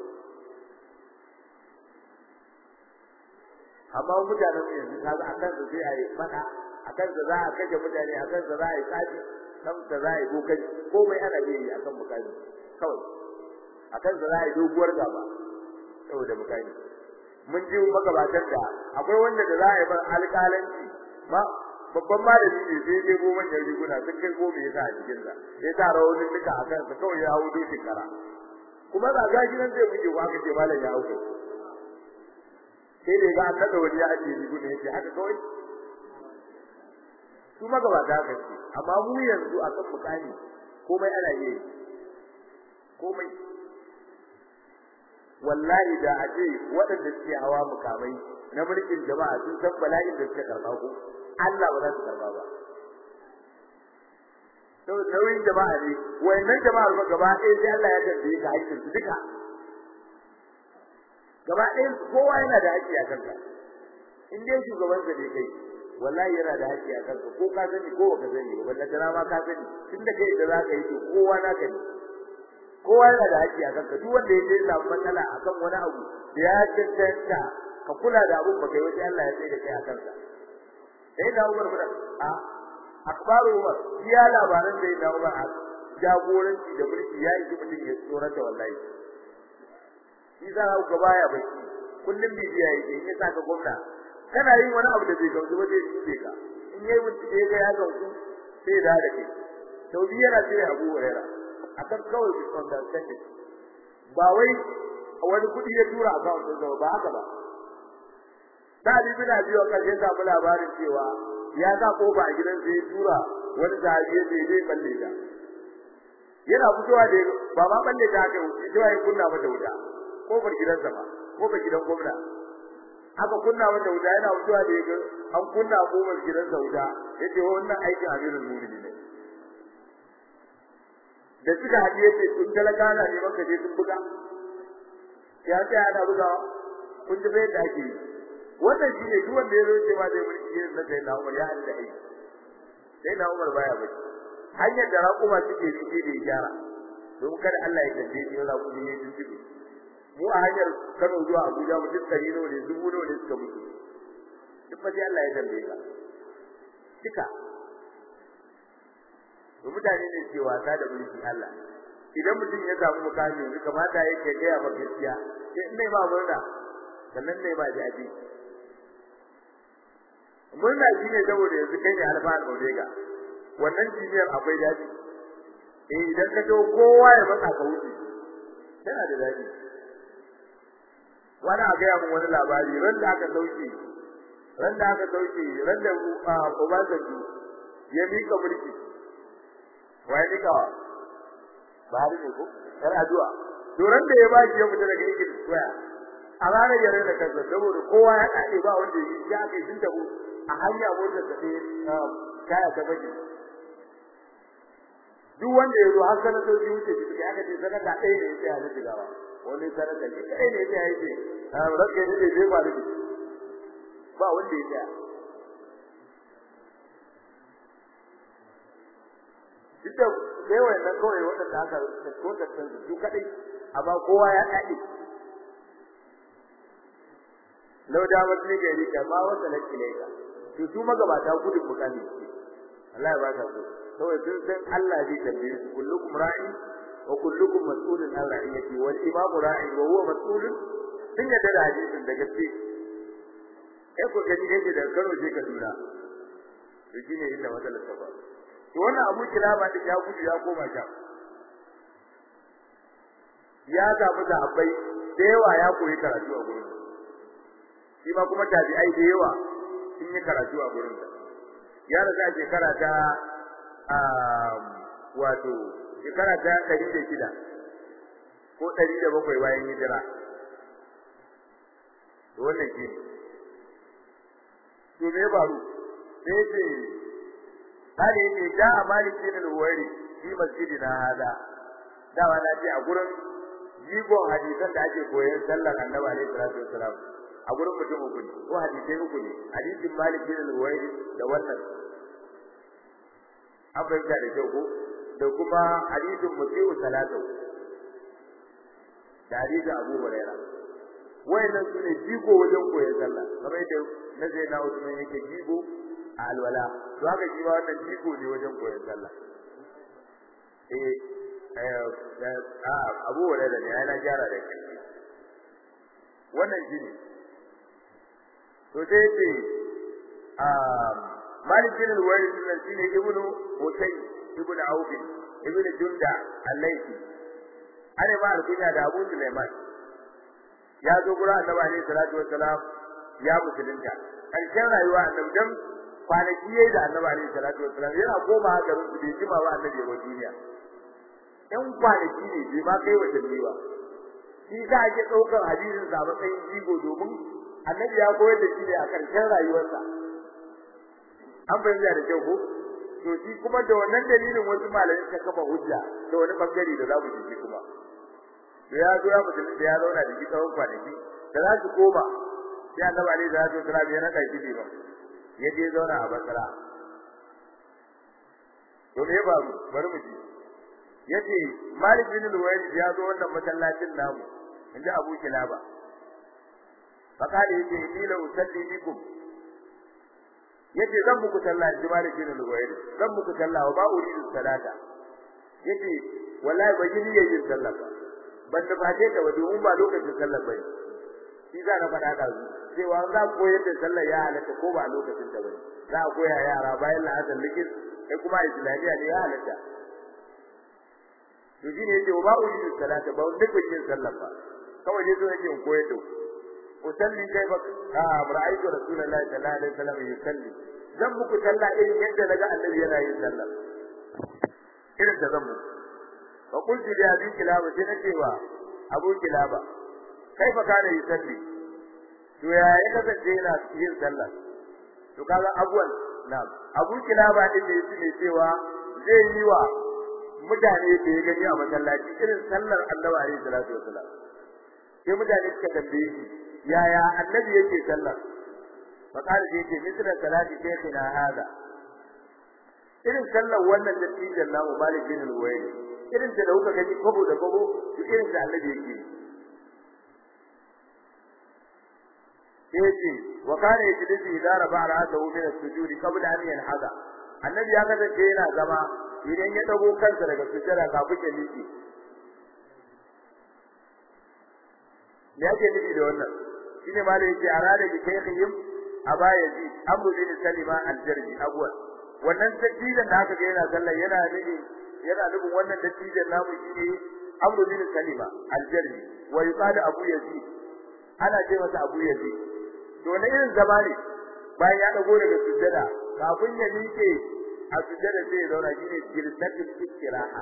amma mutanen mu yanzu kaga akan su sai ayi fada akan su za a kaje mutane akan su za a yi tsafi kan su za a yi kokai komai ana yi akan mukami kawai akan su za a yi doguwar gaba saboda mukami mun ji magabatar da akwai wanda da za a yi bar alƙalanci ma babban malami ne sai dai goma da riguna sun kai goma yasa a cikin sa sai ta rawolin duka akan sa kawai ya hawo dokin kara kuma ga gashi nan zai buge ko aka ce malam ya hauke sai dai ga an da wani ya aje riguna yake haka kawai su magabata ka ce amma mu yanzu a kan mukami komai ana yi komai wallahi da aje waɗanda suke hawa mukamai na mulkin jama'a sun san bala'in da suke karba ko Allah ba za su karba ba to nauyin jama'a ne wayannan jama'ar ba gaba ɗaya sai Allah ya tambaye ka haƙƙin su duka gaba ɗaya kowa yana da haƙƙi a kanka in dai shugaban sa ne kai wallahi yana da haƙƙi a kanka ko ka sani ko baka sani ba wallahi kana ma ka sani tunda kai da za ka yi to kowa na ka ne kowa yana da haƙƙi a kanka duk wanda ya je samu matsala akan wani abu da ya tantance ka kula da abun baka yi wai Allah ya sai da kai a kanka sai da Umar bin akbaru Umar ya labaran da ya Umar jagoranci da mulki yayi shi mutum ya tsorata wallahi shi za ka ga baya bai kullum bibiya yake in ya saka gwamna kana yin wani abu da bai gamsu ba zai tuke ka in yayi bincike ga ya gamsu sai da kai Saudi yana ce Abu Hurairah akan kawai bi understanding ba wai wani kudi ya tura account din ba haka ba Sadi bin Abi Waqqas ya samu labarin cewa ya sa kofa a gidan sai tura wani sahabi sai dai balle ta yana fitowa da ba ma balle ta kai wuce sai ya kunna mata wuta kofar gidansa ba kofar gidan gwamna aka kunna mata wuta yana fitowa da an kunna kofar gidansa wuta yace wannan aikin Amirul Mu'minin ne da suka hadiye ce kun talaka na ne maka je sun buga ya ce ana bugawa kun ji bai da ake wannan shine duk wanda yazo ce ba zai mulki irin na sai na Umar ya hada ai sai na Umar baya ba hanyar da raƙuma suke cike da gyara don kada Allah ya kace shi raƙumi ne sun cike mu a hanyar Kano zuwa Abuja mutum 100 ne dubu ne suka mutu duk fa Allah ya dambe ka duka to mutane ne ke wasa da mulki Allah idan mutum ya samu mukami ne kamata yake ga ya maka gaskiya sai in ba murna sannan ne ba jaji murna shine saboda yanzu kai ne alfa da omega wannan jiniyar akwai daji idan ka to kowa ya maka ka wuce yana da daji wani a ga mun wani labari ran da aka sauke ran da Obasanjo ya mika mulki wai ni ka bari ne ko kar addu'a duran da ya baki ya fita daga yake tsaya a ranar yare da kansa saboda kowa ya kade ba wanda ya kai sun tabo a hanya wanda ta ce kaya ta baje duk wanda ya zo har sanar da shi wuce shi aka ce sanar da ɗaya ne ya na shigawa wani sanar da shi ɗaya ne ya yi rake ne da zai faru ba wanda ya tsaya duk sai wannan kawai wanda aka tsota su kadai amma kowa ya dade lauda wani gari ka ba wata lakileka to su magabata gudun bukani Allah ya baka su kawai sun san Allah zai tambaye su kullukum ra'i wa kullukum mas'ulun an ra'iyati wal imamu ra'i wa huwa mas'ulun sun yadda da hadisin da gaske ko gani yake da Kano je Kaduna to shine inda matsalar ta ba to wannan Abu Kilaba da ya gudu ya koma sha ya samu sahabbai da yawa ya koyi karatu a gurin shi ma kuma tabi'ai da yawa sun yi karatu a gurin ya riga shekara ta wato shekara ta 106 ko 107 bayan hijira to wannan shi to me baro sai ce hali ne da maliki bin al-huwairi fi masjidina hada dawa na ji a gurin jigon hadisan da ake koyon sallar annabi alaihi salatu wassalam a gurin mutum uku ne ko hadisi uku ne hadisin maliki bin al-huwairi da wannan abin da kyau ko da kuma hadisin musiu salatu da hadisin Abu Hurairah wayannan sune jigo wajen koyon sallah kamar yadda na zai na Usman yake jigo a alwala to haka shi wannan jigo ne wajen koyon sallah Abu Hurairah ne yana gyara da kai wannan shine to sai ce Malik bin al-Walid shine ibnu Husayn ibnu Auf ibnu Junda al-Laythi ana ba al-kunya da Abu Sulaiman ya zo gura Annabi alaihi salatu wassalam ya musulunta karshen rayuwa annabi dan kwanaki yayi da Annabi alaihi salatu wassalam yana koma garin su bai jima ba annabi wa duniya dan kwanaki ne bai ma kai wa dalili ba shi za a ke daukar hadisin sa matsayin jigo domin annabi ya koyar da shi ne a karshen rayuwarsa an bayyana da kyau ko to shi kuma da wannan dalilin wasu malamai suka kafa hujja da wani bangare da za mu ji kuma da ya zo ya mutum da ya zauna da shi tsawon kwanaki da za su koma sai annabi alaihi salatu wasallam ya naka shi ba ya je zauna a Basra to me ba bari mu ji yace Malik bin al-Walid ya zo wannan masallacin namu inda Abu Kilaba fakali yace ni la usalli bikum yace zan muku sallah ji Malik bin al-Walid zan muku sallah wa ba uridu salata yace wallahi ba yi yin sallah ba ban da bace ta domin ba lokacin sallar bane shi za na faɗa da cewa za ku koyar da sallar ya halatta ko ba lokacin ta bane za a koya yara bayan la'asar likis sai kuma islamiya ne ya halatta to shine yace wa uridu salata ba wanda ko yin sallah ba kawai dai zo yake in koyar da usalli kaifa ra'aytu rasulullahi sallallahu alaihi wasallam yusalli zan muku sallah irin yadda naga annabi yana yin sallah irin da zan muku fa qultu li abi kilaba sai nace wa abu kilaba kaifa kana yusalli to ya kasance yana yin sallah to kaga abuwan na'am abu kilaba din da yake cewa zai yi wa mutane da ya gani a masallaci irin sallar annabi alaihi salatu wasallam sai mutane suka tambaye shi yaya annabi yake sallar fakar da yake misra salati shaykhina hada irin sallar wannan da tijan namu Malik bin al-Huwairi irin da kuka gani kobo da kobo irin da annabi yake yace wa kana yajlisu idza rafa'a ra'sahu min as-sujud qabla an yanhada annabi ya kasance yana zama idan ya dago kansa daga sujada kafin ya miƙe me yake nufi da wannan shine ma da yake arada bi shaykhihim abayaji abu bin salima al-jarji abwan wannan dattijan da aka ga yana sallah yana nufin wannan dattijan namu shine abu bin salima al-jarji wa yuqalu abu yazid ana ce masa abu yazid to ne irin zama ne bayan ya dago daga sujada kafin ya miƙe a sujada sai ya zauna shine jilsatul istiraha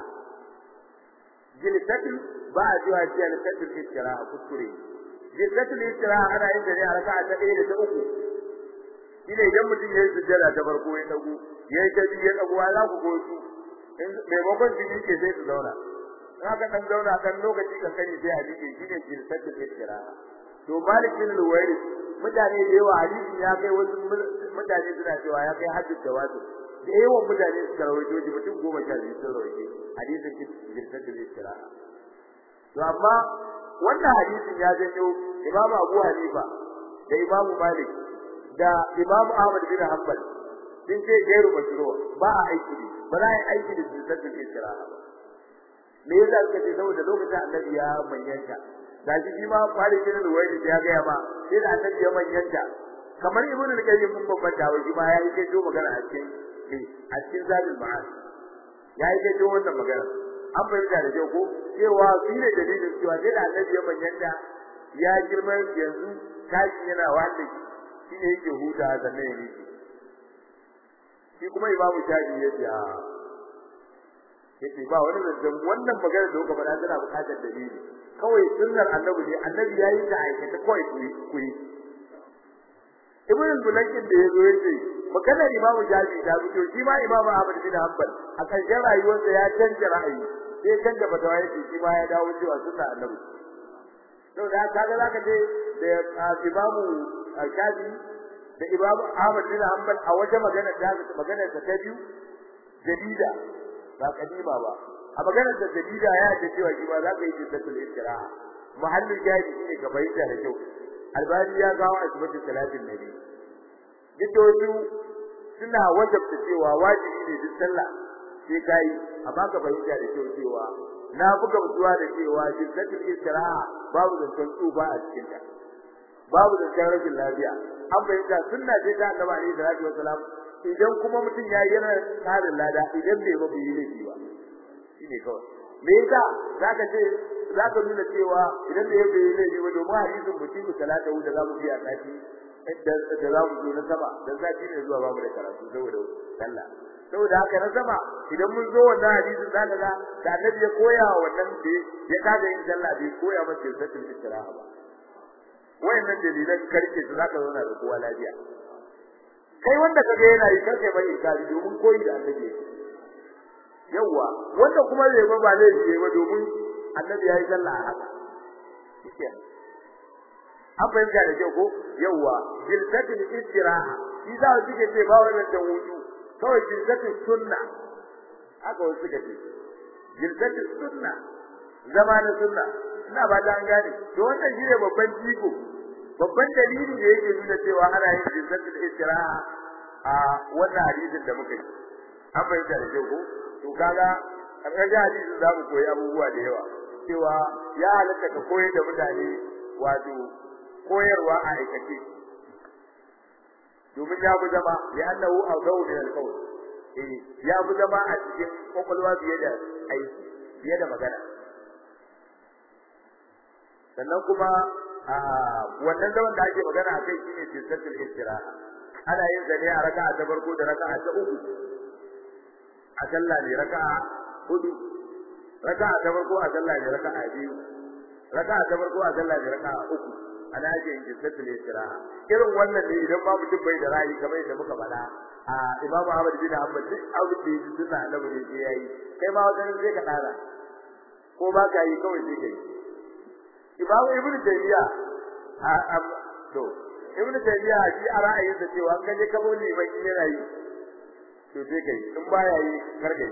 jilsatul ba a cewa jilsatul istiraha kuskure jilsatul istiraha ana yin da ne a raka'a ta 1 da ta 3 shine idan mutum yayi sujada ta farko ya dago yayi ta biyu ya dago za ku go su in maimakon jini ke sai su zauna haka dan zauna kan lokaci kan kani sai a dike shine jilsatul istiraha to Malik bin al-Huwairi mutane da yawa hadisi ya kai wasu mutane suna cewa ya kai hadisi da wasu da yawan mutane suka rawaito shi mutum 12 sun rawaito hadisin jilsatul istiraha to amma wannan hadisin ya janyo Imam Abu Hanifa da Imam Malik da Imam Ahmad bin Hanbal sun ce gairu mashru ba a aiki ba za a yi aiki da jilsatul istiraha ba me yasa suka ce saboda lokacin annabi ya manyanta gaji shi ma Malik bin Ruwaydi ya ga ba sai da annabi ya manyanta kamar Ibn al-Qayyim mun babbata wa shi ma yayi kai to magana a cikin Zadul Ma'ad yayi kai to wannan magana an bayyana da kyau ko cewa shi ne dalilin cewa sai da annabi ya manyanta ya girma yanzu kashi yana wanda shi ne yake huta sannan ya rike shi kuma Imam Shafi'i ya ce yace ba wani zancen wannan magana da kuka faɗa tana buƙatar dalili kawai sunnar annabi ne annabi yayi da aikata kawai ku yi ibn al-Mulakin da yazo yace maganar Imam Shafi'i da fito shi ma Imam Ahmad bin Hanbal a ƙarshen rayuwarsa ya canja ra'ayi sai canja fatawa yace shi ma ya dawo cewa sunnar annabi to da kaga zaka je da Imam Shafi'i da Imam Ahmad bin Hanbal a wata magana ta biyu jadida ba kadima ba a maganar da jadida ya ce cewa shi ba za ka yi jiddatul istiraha muhallin jaji shine ka bayyana da kyau albani ya gawo asibiti salatin nabi dukkan suna wajabta cewa wajibi ne duk sallah sai kai amma ka bayyana da kyau cewa na buga mutuwa da cewa jiddatul istiraha babu zancen tsufa a cikin ta babu zancen rashin lafiya an bayyana sunna ce ta Annabi alaihi salatu wasalam idan kuma mutum ya yana tsarin lada idan bai ba yi ne ba shine kawai me yasa zaka ce zaka nuna cewa idan bai yi ne ba domin hadisin mutum salatu da zamu bi a sati da zamu zo na sama dan sati ne zuwa babu da karatu saboda sallah saboda haka na sama idan mun zo wannan hadisin zaka ga da Annabi ya koya wannan da ya kaga yin sallah bai koya masa sirrin istiraha ba wayannan dalilan karke su zaka zauna da kowa lafiya kai wanda kaga yana yi kai bai inkari domin koyi da annabi yawa wanda kuma zai ba zai yi ba domin annabi yayi sallah haka shike an fahimta da kyau ko yawa jilsatul istiraha shi za su ce ba wannan da wudu kawai jilsatul sunna haka wasu suka ce jilsatul sunna zamanin sunna ina ba da an gane to wannan shine babban jiko babban dalili da yake nuna cewa ana yin jilsatul istiraha a wannan hadisin da muka yi an bayyana da ko to kaga a kaga hadisin za mu koyi abubuwa da yawa cewa ya halatta ka koyar da mutane wato koyarwa a aikace domin ya bu zama ya annahu awdahu min al-qawl ya bu zama a cikin kokolwa biye da aiki fiye da magana sannan kuma wannan zaman da ake magana akai shine jinsatul istiraha ana yin zane a raka'a ta farko da raka'a ta uku a sallah ne raka'a hudu raka'a ta farko a sallah ne raka'a biyu raka'a ta farko a sallah ne raka'a uku ana yin jinsatul istiraha irin wannan ne idan babu mutum bai da ra'ayi kamar yadda muka faɗa a Imam Ahmad bin Hanbal duk abin da yake sunna annabi ne sai yayi kai ma wajen sai ka dara ko ba ka yi kawai sai kai Imam Ibn Taymiyyah to Ibn Taymiyyah shi a ra'ayin sa cewa kan je kabo ne bai yana yi to sai kai in baya yi kar kai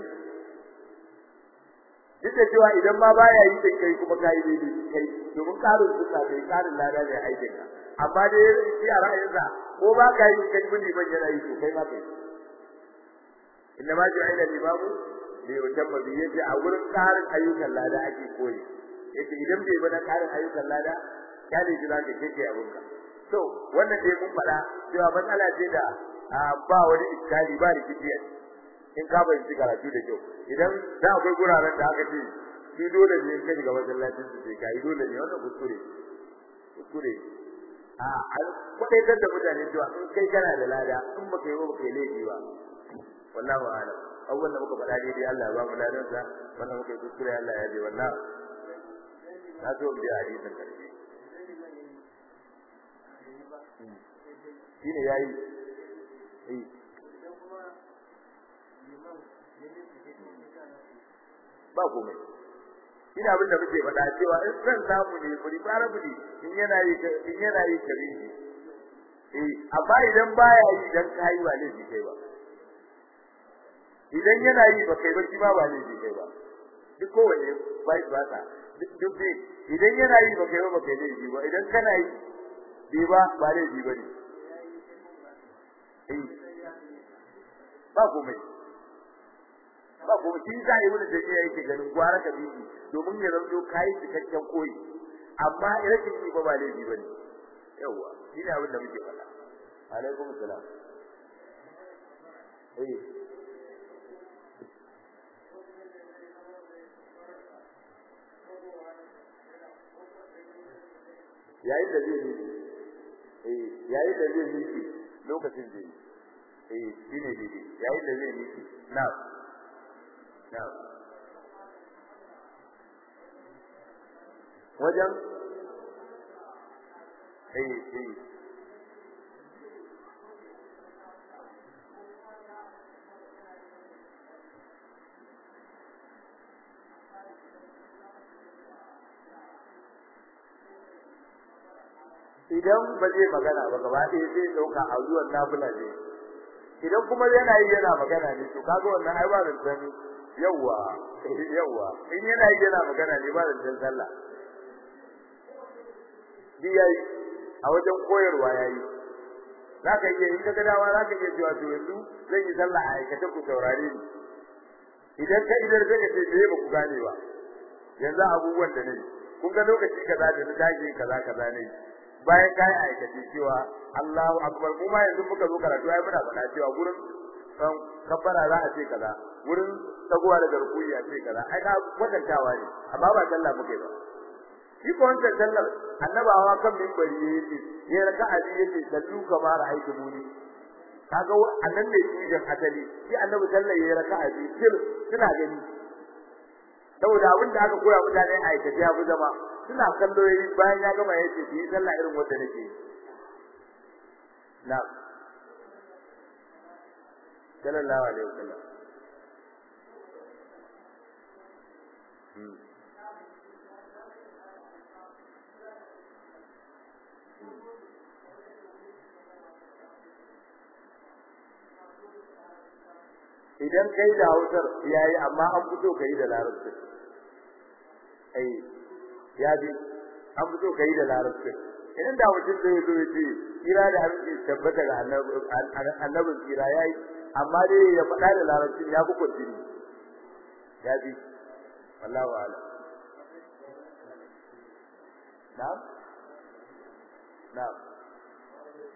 duk da cewa idan ma baya yi sai kai kuma kai ne kai domin karin sunna kai karin lada ne aikin ka amma dai shi a ra'ayin sa ko ba ka yi kai muni ban yana yi to kai ma kai inna ma ja'ala al-imamu li yutamma bi yaji a wurin karin ayyukan lada ake koyi yace idan bai bada karin ayyukan lada kale shi zaka kike abunka to wannan dai mun fada cewa matsala ce da ba wani iskali ba rikici in ka bayyana karatu da kyau idan da akwai guraren da aka ce shi dole ne kai ga masallacin su sai kai dole ne wannan kuskure an kudaitar da mutane cewa in kai kana da lada in baka yi ba baka yi laifi ba wallahi a'lam awwal da muka faɗa dai Allah ya ba mu ladan sa wannan muka yi kuskure Allah ya ji wallahi na zo bi hadisin karshe shine yayi ba komai ina abin da muke faɗa cewa in san samu ne kuri fara budi in yana yi kare amma idan baya yi dan kai ba ne kai ba idan yana yi ba kai ba shi ba ne kai ba duk kowanne bai ba duk idan yana yi ba kai ba kai ne ba idan kana yi ba ne ba ne ba komai ba kuma shi za yi wani dace yake ganin gwara ka bi domin ya zanto kai cikakken koyi amma rashin yi ba ba laifi bane yawa shine abin da muke faɗa alaikum salam yayin da zai yi lokacin zai shine dai yayin da zai yi na'am wajen idan ba zai magana ba gaba ɗaya zai dauka a zuwan nafila ne idan kuma yana yi yana magana ne to kaga wannan ai ba da sani yawa in yana yi yana magana ne ba da sani sallah yayi a wajen koyarwa yayi zaka iya in kaga dawa zaka iya cewa to yanzu zan yi sallah a aikata ku saurare ni idan ka idar zaka ce me ba ku gane ba yanzu abubuwan da ne kun ga lokaci kaza da na dage kaza ne bayan kai aikace cewa Allahu akbar kuma yanzu muka zo karatu ai muna faɗa cewa gurin kabbara za a ce kaza gurin tagowa da garkuyi a ce kaza ai ka kwatantawa ne amma ba sallah muke ba shi ko wannan sallar annabawa kan minbari yake ya raka'a yake sallu kamar aiki muni kaga annan ne shi asali shi annabi sallar ya raka'a sir suna gani saboda abin da aka koya mutane a aikace ya fi zama suna kallo bayan ya gama yace yi sallah irin wanda nake na sallallahu alaihi wasallam idan kai da Hausar yayi amma an fito kai da Larabci ya bi an fito kai da Larabci idan da mutum zai zo yace kira da abin tabbata ga annabin kira yayi amma dai ya faɗa da Larabci ya fi kudiri ya bi wallahi wa'ala na'am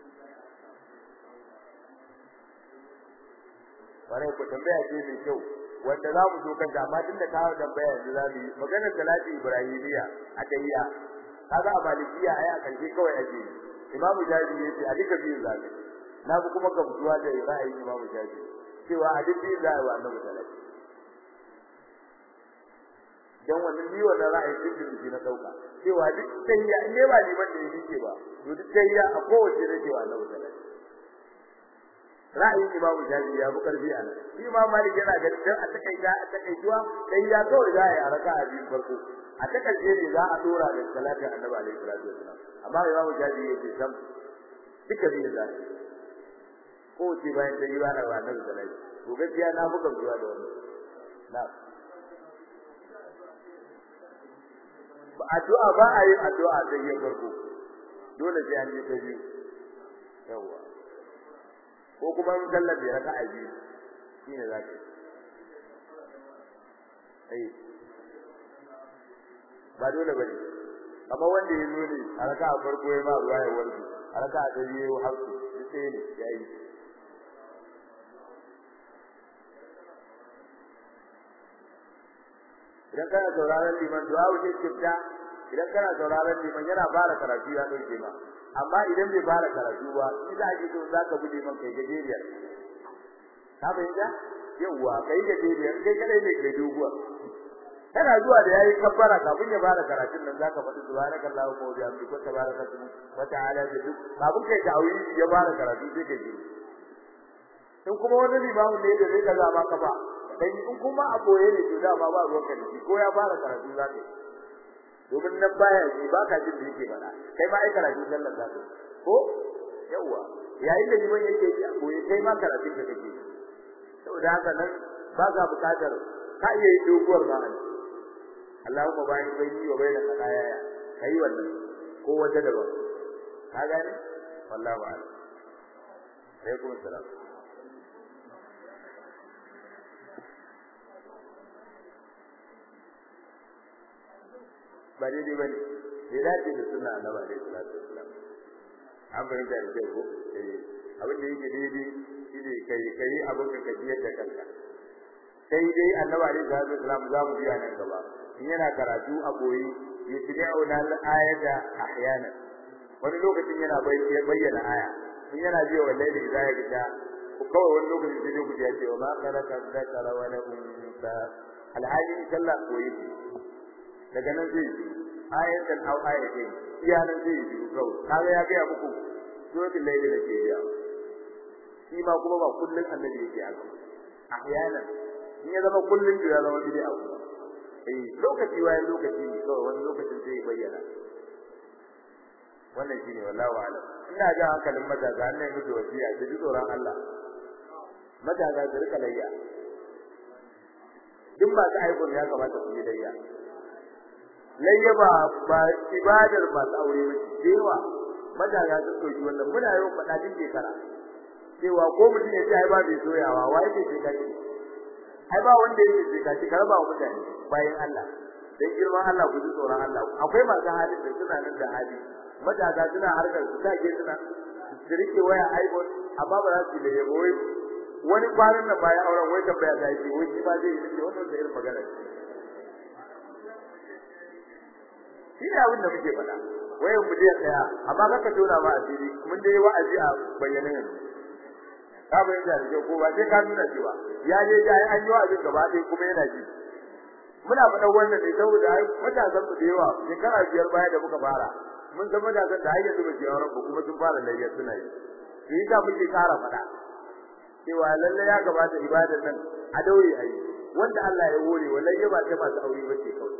bare ku tambaya ce mai kyau wanda za mu zo kanta amma tunda ka tambaya yanzu za mu yi maganar salati ibrahimiya a tayya kaga a malikiya ai a karshe kawai ake imamu jaji yace a duka biyu zaka na bu kuma gamsuwa da ra'ayin imamu jaji cewa a duk biyu za a yi wa annabi salati dan wannan ni wannan ra'ayin din na dauka cewa duk tayya in ba liman da yake ba to duk tayya a kowace rake wa annabi salati ra'ayin imamu jaji ya bu karfi ana shi imamu malik yana ga dan a takaituwa tayya kawai za a yi a raka'a biyu farko a takaice ne za a dora da salatin annabi alaihi salatu wasallam amma imamu jaji yake sam duka biyu za ko ce bayan da yi bana wa annabi salati to gaskiya na buga zuwa da wannan na addu'a ba a yi addu'a da yin farko dole sai an yi ta biyu yawa ko kuma in sallar da raka'a biyu shine zaka ba dole bane amma wanda ya zo ne a raka'a farko ya ma ruwa ya warke a raka'a ta biyu hakku sai ne yayi idan kana sauraron liman du'a wuce kifta idan kana sauraron liman yana fara karatu ya dauke ma amma idan bai fara karatu ba shi za ki so zaka bude man kai gajeriyar ka bayyana yawa kai gajeriyar kai kadai ne kai doguwa kana zuwa da yayi kabbara kafin ya fara karatun nan zaka faɗi subhanakallahu wa bihamdihi wa tabarakatuhu wa ta'ala da duk kafin kai ta'awi ya fara karatu sai kai in kuma wani limamin ne da zai kaza ma kafa dan in kuma a boye ne to da ba ruwan ka ne ko ya fara karatu zaka domin nan baya ji baka jin da yake fada kai ma ai karatu sallar zaka ko yawa yayin da liman yake ji a boye kai ma karatu ka kake saboda haka nan ba ka bukatar ka iya yi doguwar ma'ana Allahumma bayin bayni wa bayna qadaya kai wannan ko wata daban ka gane wallahi ba'ala alaikum assalam ba daidai bane bai dace da sunna annabi alaihi salatu wasallam an bayyana da kai ko abin da yake daidai shine kai abin ka kaji yadda kanka sai dai annabi alaihi salatu wasallam za mu biya nan gaba in yana karatu a boye ya tide auna ayata ahyana wani lokacin yana bayyana aya in yana jiya wallahi da ya gida kawai wani lokacin sai ku ji cewa ma karaka zakara wa la unsa alhaji sallah koyi daga nan zai ayatan aw ayatin iya nan zai yi kawai kaga ya ga muku suratul layl da ke biya shi ma kuma ba kullun annabi yake haka ahyana in ya zama kullun to ya zama bid'a lokaci wayan lokaci ne kawai wani lokacin sai bayyana wannan shine wallahi wa'ala ina ga hankalin matasa annabi mutu wasiya da tsoron Allah matasa su rika layya duk ba ta aikon ya kamata su yi layya layya ba ibadar ba ta aure ba cewa matasa su soki wannan muna yau fada din shekara cewa ko mutum ya ce ai ba bai soyawa wai bai ce kace ai ba wanda yake ce kace karba wa mutane bayan Allah dan girman Allah ku ji tsoron Allah akwai masu halin da suna nan da hali matasa suna harkar su take suna rike waya iPhone amma ba za su da yabo wani kwanan nan bayan auren wai tambaya ta yi wai shi ba zai yi wannan da irin magana shi ne abin da muke faɗa wayan mu je tsaya amma kaka tona ma asiri mun dai wa'azi a bayyana yanzu ka bayyana da ko ba sai ka nuna cewa ya je da an yi wa'azi gaba ɗaya kuma yana ji muna faɗa wannan ne saboda matasan mu da yawa shekara 5 baya da muka fara mun san matasan da hayya zuba jiyaran ku kuma sun fara layyar suna yi shi da muke ƙara faɗa cewa lalle ya gabata ibadar nan a daure ayi wanda Allah ya hore wallahi ba ta masu aure bace kawai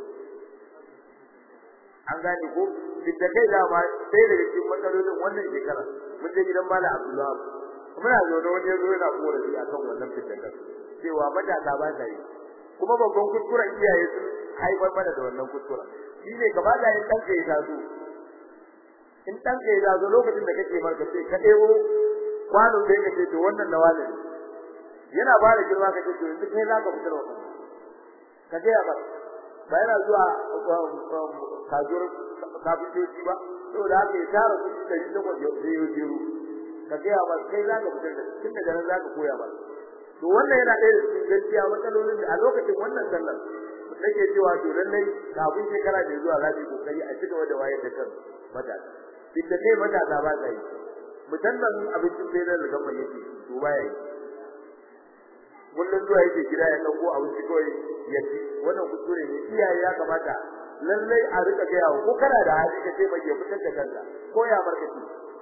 an gane ko da kai da ma sai daga cikin matsalolin wannan shekara mun je gidan Malam Abdullah muna zo da wani yazo yana korafi akan wannan fitakar cewa matasa ba ta yi kuma babban kuskuren iyaye sun haifar mana da wannan kuskuren shine gaba da yin danka ya tazo in danka ya tazo lokacin da kake marka sai ka debo kwano sai ka ce to wannan nawa ne yana ba da girma ka ce to yanzu kai zaka fitar wa ka ga ya ba yana zuwa kajur kafitoci ba to da haka ya tara kuɗi da shi da yau ka ga ya ba kai zaka fitar da tun daga nan zaka koya ba to wannan yana ɗaya da cikin gaskiya matsalolin da a lokacin wannan sallar nake cewa to lallai kafin shekara da zuwa za su kokari a cigaba da wayar da kan matasa duk da kai matasa ba sa yi musamman abincin sai da gaba yake to baya yi kullun zuwa yake gida ya dauko abinci kawai ya ci wannan kuskure ne iyaye ya kamata lallai a rika ga yawo ko kana da hali ka ce ba ke fitar da kanka ko ya barkaci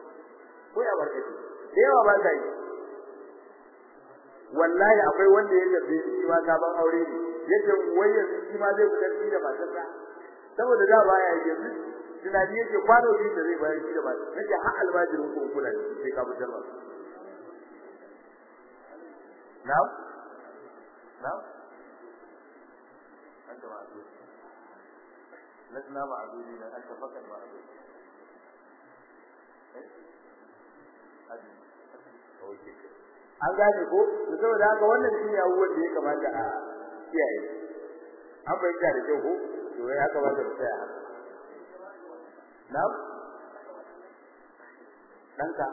da yawa ba sa yi wallahi akwai wanda ya tafi shi ma gaban aure ne yace wai yanzu shi ma zai fitar da matarsa saboda da baya yi yanzu tunani yake kwano din da zai bayar shi da matarsa nake har almajirin ko kula ne sai ka fitar ba na'am anta ma'zur lasna ma'zurina anta faqat ma'zur an gane ko saboda haka wannan shine abubuwan da ya kamata a kiyaye an bayyana da kyau ko to ya kamata mu tsaya na'am danka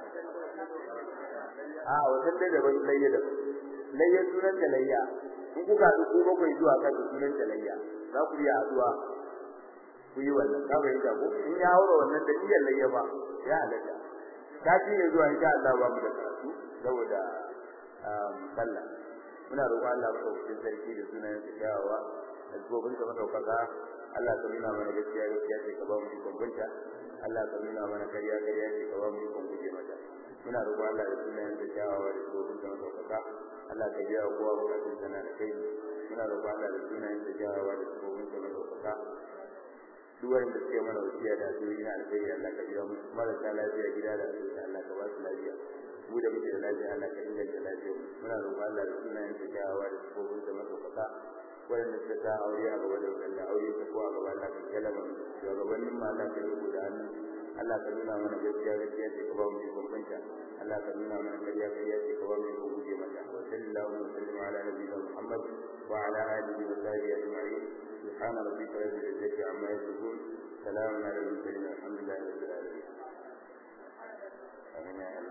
wajen da ban layya da layya sunan da layya in kuka ku bakwai zuwa kan sunan da layya za ku yi addu'a ku yi wannan ka bayyana ko in ya haura wannan da niyyar layya ba ya halatta sati ne zuwa insha Allah ba mu da karatu saboda sallah muna roƙon Allah mu dauki sarki da sunan tsayawa da gobin da madaukaka Allah ka nuna mana gaskiya gaskiya ce ka ba mu ikon binta Allah ka nuna mana kariya kariya ce ka ba mu ikon guje mata muna roƙon Allah da sunan tsayawa da gobin da madaukaka Allah ka biya kowa bukatun sana da kai muna roƙon Allah da sunan tsayawa da gobin da madaukaka duwayen da suke mana wasiya da addu'o'i na alheri Allah ka biya mu marasa lafiya gida da asibiti Allah ka ba su lafiya mu da muke da lafiya Allah ka inganta lafiyar muna roƙon Allah da sunayen da kyawawa da sifofin da madaukaka wanda suka sa aure a gaba da wanda aure ta ko a gaba Allah ka kalama shugabannin ma Allah ka yi da hannu Allah ka nuna mana gaskiya gaskiya ce ka ba mu ikon banta Allah ka nuna mana kariya kariya ce ka ba mu ikon guje mata wa sallallahu alaihi wa sallam ala nabiyina Muhammad wa ala alihi wa sahbihi ajma'in سبحان ربك رب العزة عما يصفون سلام على المرسلين الحمد لله رب العالمين